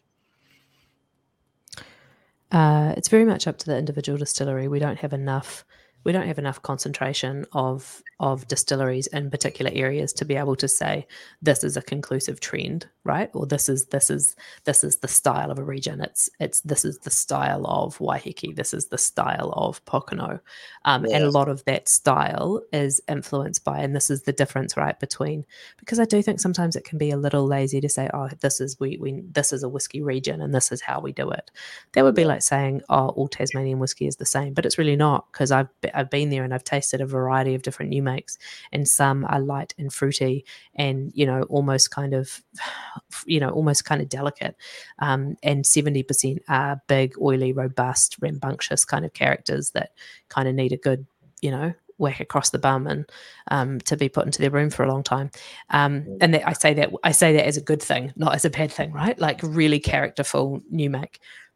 It's very much up to the individual distillery. We don't have enough concentration of distilleries in particular areas to be able to say this is a conclusive trend, right? Or this is the style of a region. This is the style of Waiheke. This is the style of Pocono, and a lot of that style is influenced by, and this is the difference, right? Because I do think sometimes it can be a little lazy to say, oh, this is a whiskey region and this is how we do it. That would be like saying, oh, all Tasmanian whiskey is the same, but it's really not, because I've been there and I've tasted a variety of different new makes, and some are light and fruity and almost kind of delicate, and 70% are big, oily, robust, rambunctious kind of characters that kind of need a good whack across the bum and to be put into their room for a long time. And I say that as a good thing, not as a bad thing, right? Like really characterful new make.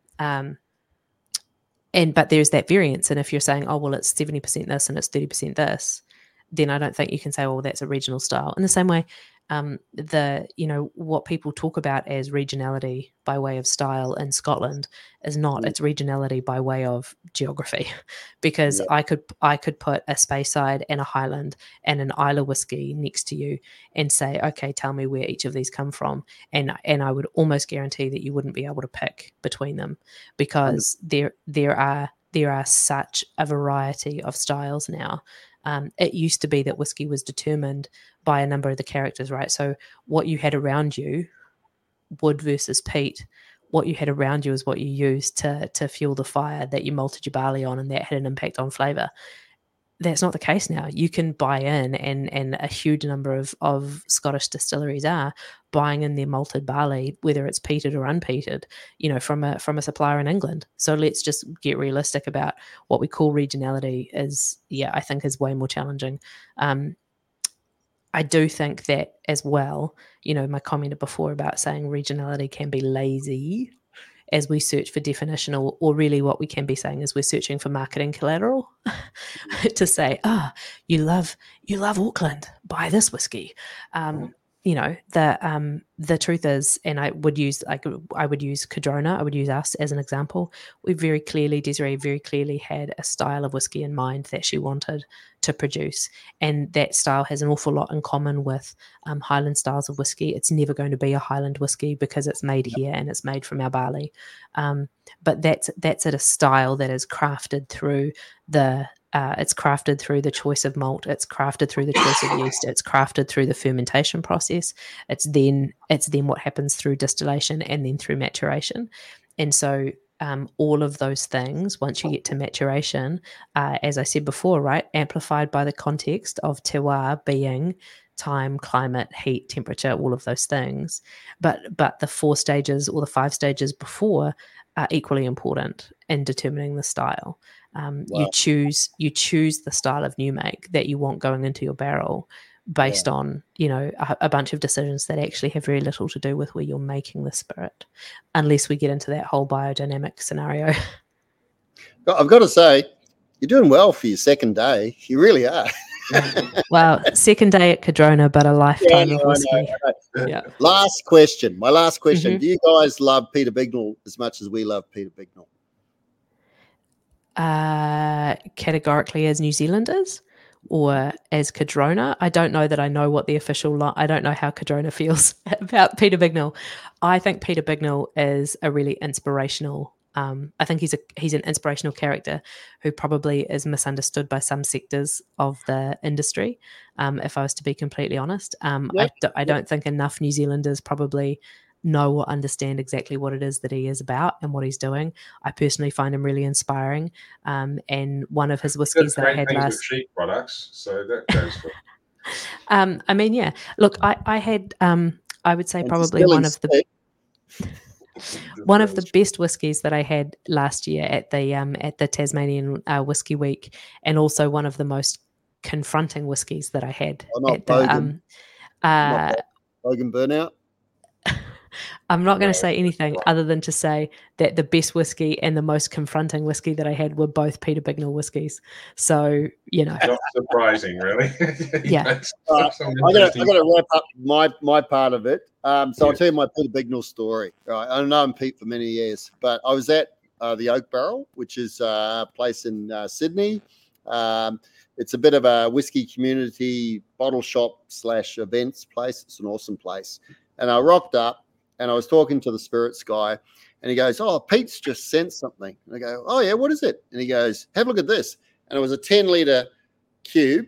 But there's that variance. And if you're saying, oh, well, it's 70% this and it's 30% this, then I don't think you can say, oh, that's a regional style. In the same way, what people talk about as regionality by way of style in Scotland is not, it's regionality by way of geography, because I could put a Speyside and a Highland and an Islay whiskey next to you and say, okay, tell me where each of these come from, and I would almost guarantee that you wouldn't be able to pick between them, because there are such a variety of styles now. It used to be that whiskey was determined by a number of the characters, right? So what you had around you, wood versus peat, what you had around you is what you used to fuel the fire that you malted your barley on, and that had an impact on flavour. that's not the case now. You can buy in, and a huge number of Scottish distilleries are buying in their malted barley, whether it's peated or unpeated, from a supplier in England. So let's just get realistic about what we call regionality I think is way more challenging. I do think that as well, my comment before about saying regionality can be lazy as we search for definition, or really what we can be saying is we're searching for marketing collateral to say, you love Auckland, buy this whiskey. The truth is, and I would use Cardrona, I would use us as an example. Desiree very clearly had a style of whiskey in mind that she wanted to produce, and that style has an awful lot in common with Highland styles of whiskey. It's never going to be a Highland whiskey because it's made here and it's made from our barley, but that's at a style that is crafted through the choice of malt. It's crafted through the choice of yeast. It's crafted through the fermentation process. It's then what happens through distillation and then through maturation. And so all of those things, once you get to maturation, as I said before, right, amplified by the context of terroir being time, climate, heat, temperature, all of those things. But the 4 stages or the 5 stages before are equally important in determining the style. You choose the style of new make that you want going into your barrel based on, a bunch of decisions that actually have very little to do with where you're making the spirit, unless we get into that whole biodynamic scenario. I've got to say, you're doing well for your second day. You really are. Well, second day at Cardrona, but a lifetime of whiskey. Yeah. Last question. My last question. Mm-hmm. Do you guys love Peter Bignell as much as we love Peter Bignell? Categorically as New Zealanders or as Cardrona? I don't know that I know what the official I don't know how Cardrona feels about Peter Bignell. I think Peter Bignell is a really inspirational I think he's an inspirational character who probably is misunderstood by some sectors of the industry, if I was to be completely honest. I don't think enough New Zealanders probably know or understand exactly what it is that he is about and what he's doing. I personally find him really inspiring. And one of his whiskies that I had last... sheep products, so that goes for... I mean, yeah. Look, I had, I would say probably one of the best whiskies that I had last year at the Tasmanian Whiskey Week, and also one of the most confronting whiskies that I had at the Bogan Burnout. I'm not going to say anything other than to say that the best whiskey and the most confronting whiskey that I had were both Peter Bignell whiskies. So, not surprising, really. Yeah. I'm going to wrap up my part of it. I'll tell you my Peter Bignell story. Right, I know Pete for many years, but I was at the Oak Barrel, which is a place in Sydney. It's a bit of a whiskey community bottle shop / events place. It's an awesome place. And I rocked up and I was talking to the spirits guy, and he goes, "Oh, Pete's just sent something." And I go, "Oh yeah, what is it?" And he goes, "Have a look at this." And it was a 10-litre cube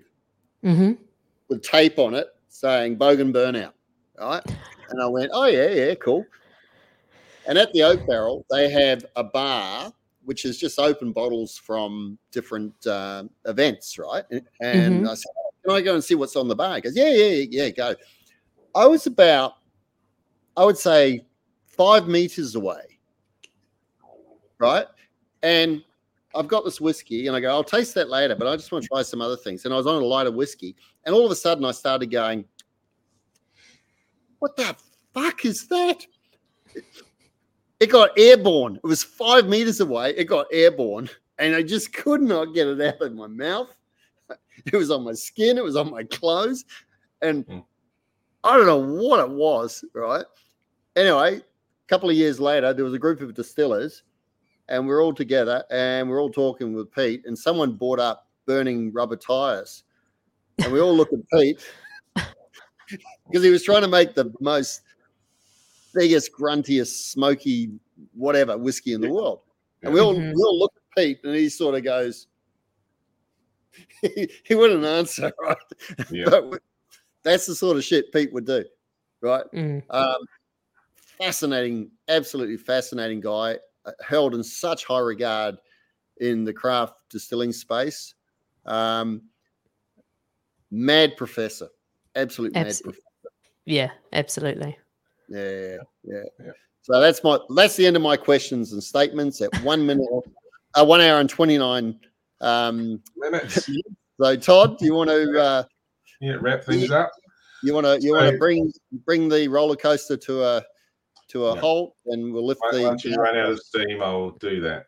with tape on it saying Bogan Burnout, right? And I went, "Oh yeah, cool." And at the Oak Barrel, they have a bar which is just open bottles from different events, right? And I said, "Can I go and see what's on the bar?" He goes, "Yeah, go." I was about, I would say, 5 meters away, right? And I've got this whiskey, and I go, "I'll taste that later, but I just want to try some other things." And I was on a lighter whiskey, and all of a sudden I started going, "What the fuck is that?" It got airborne. It was 5 meters away. It got airborne, and I just could not get it out of my mouth. It was on my skin. It was on my clothes, and I don't know what it was, right? Anyway, a couple of years later, there was a group of distillers, and we're all together, and we're all talking with Pete, and someone brought up burning rubber tires. And we all looked at Pete because he was trying to make the most biggest, gruntiest, smoky, whatever whiskey in the world. And we all looked at Pete, and he sort of goes, he wouldn't answer, right? Yeah. But that's the sort of shit Pete would do, right? Fascinating, absolutely fascinating guy, held in such high regard in the craft distilling space. Mad professor, absolute mad professor. Yeah, absolutely. Yeah. So that's the end of my questions and statements at 1 minute, 1 hour and 29 minutes. So Todd, do you want to wrap things up? You want to bring the roller coaster to a halt, and we'll lift the. Once you run out of steam, I'll do that.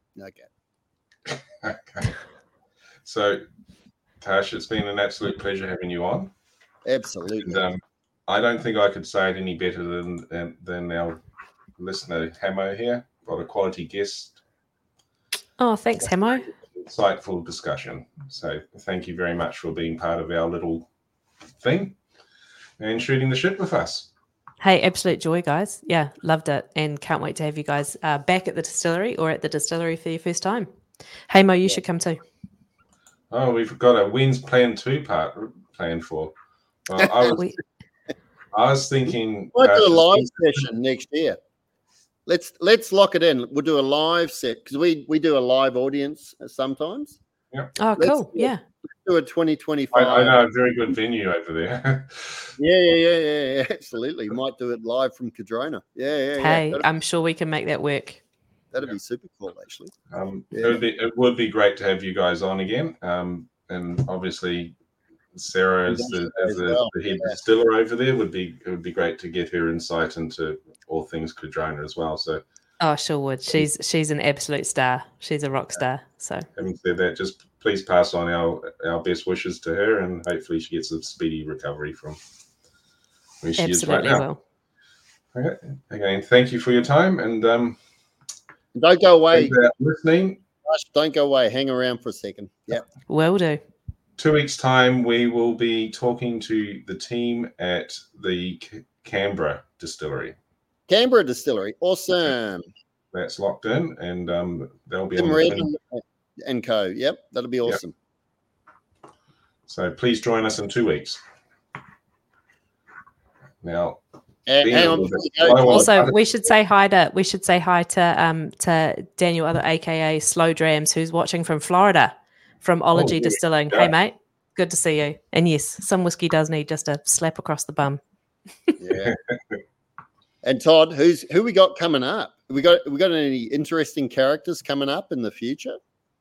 Okay. Okay. So, Tash, it's been an absolute pleasure having you on. Absolutely. And, I don't think I could say it any better than our listener Hamo here. Got a quality guest. Oh, thanks, Hamo. Insightful discussion. So thank you very much for being part of our little thing and shooting the shit with us. Hey, absolute joy, guys. Yeah, loved it, and can't wait to have you guys back at the distillery or at the distillery for your first time. Hey, Mo, you should come too. Oh, we've got a when's plan 2 part planned for. Well, I was thinking we'll do a live session next year. Let's lock it in. We'll do a live set because we do a live audience sometimes. Yeah. Oh, cool. Yeah. Let's do a 2025. I know a very good venue over there. Yeah. Absolutely. Might do it live from Cardrona. Yeah. Hey, I'm sure we can make that work. That'd be super cool, actually. It would be great to have you guys on again. And obviously, Sarah as the head distiller over there it would be great to get her insight into all things Cardrona as well. So sure would. She's an absolute star. She's a rock star. So having said that, just please pass on our best wishes to her, and hopefully she gets a speedy recovery from where she is right now. Will. Okay. Again, thank you for your time, and don't go away. Listening. Don't go away. Hang around for a second. Yeah. Will do. 2 weeks' time, we will be talking to the team at the Canberra Distillery. Canberra Distillery, awesome. That's locked in, and they'll be Tim on the Red team. and co. Yep, that'll be awesome. Yep. So please join us in 2 weeks. Now, hang on. Also, we should say hi to Daniel, other AKA Slow Drams, who's watching from Florida. From Ology Distilling. Hey, mate. Good to see you. And yes, some whiskey does need just a slap across the bum. Yeah. And Todd, who we got coming up? We got any interesting characters coming up in the future?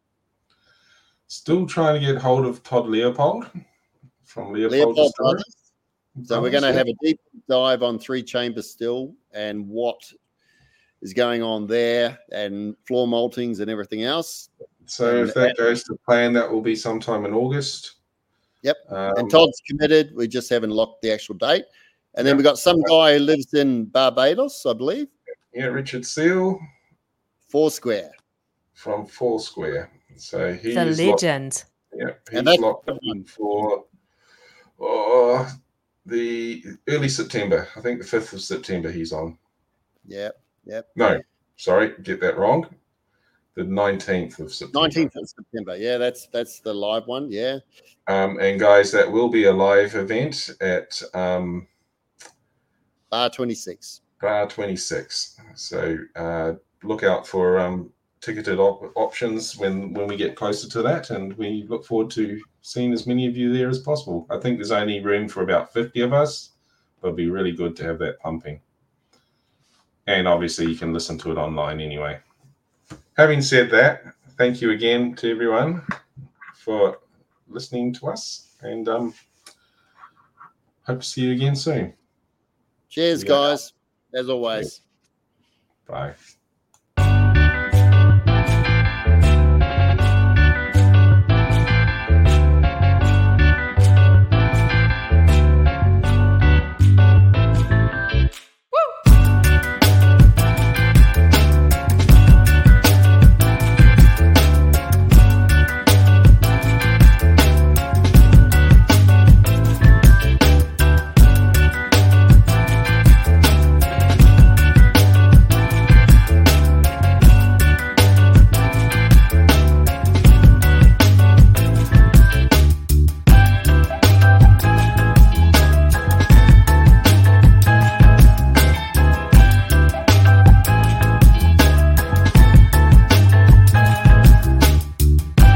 Still trying to get hold of Todd Leopold from Leopold Brothers. So we're going to have a deep dive on 3 Chamber Still and what is going on there, and floor maltings and everything else. So if that goes to plan, that will be sometime in August. Yep. And Todd's committed. We just haven't locked the actual date. And then we've got some guy who lives in Barbados, I believe. Yeah, Richard Seal. Foursquare. From Foursquare. So he's the legend. He's locked in for the early September. I think the 5th of September he's on. Yep. No, sorry, get that wrong. The 19th of September. 19th of September. Yeah, that's the live one. Yeah. And guys, that will be a live event at Bar 26. Bar 26. So look out for ticketed options when we get closer to that, and we look forward to seeing as many of you there as possible. I think there's only room for about 50 of us, but it'd be really good to have that pumping. And obviously, you can listen to it online anyway. Having said that, thank you again to everyone for listening to us, and hope to see you again soon. Cheers, guys, as always. Bye.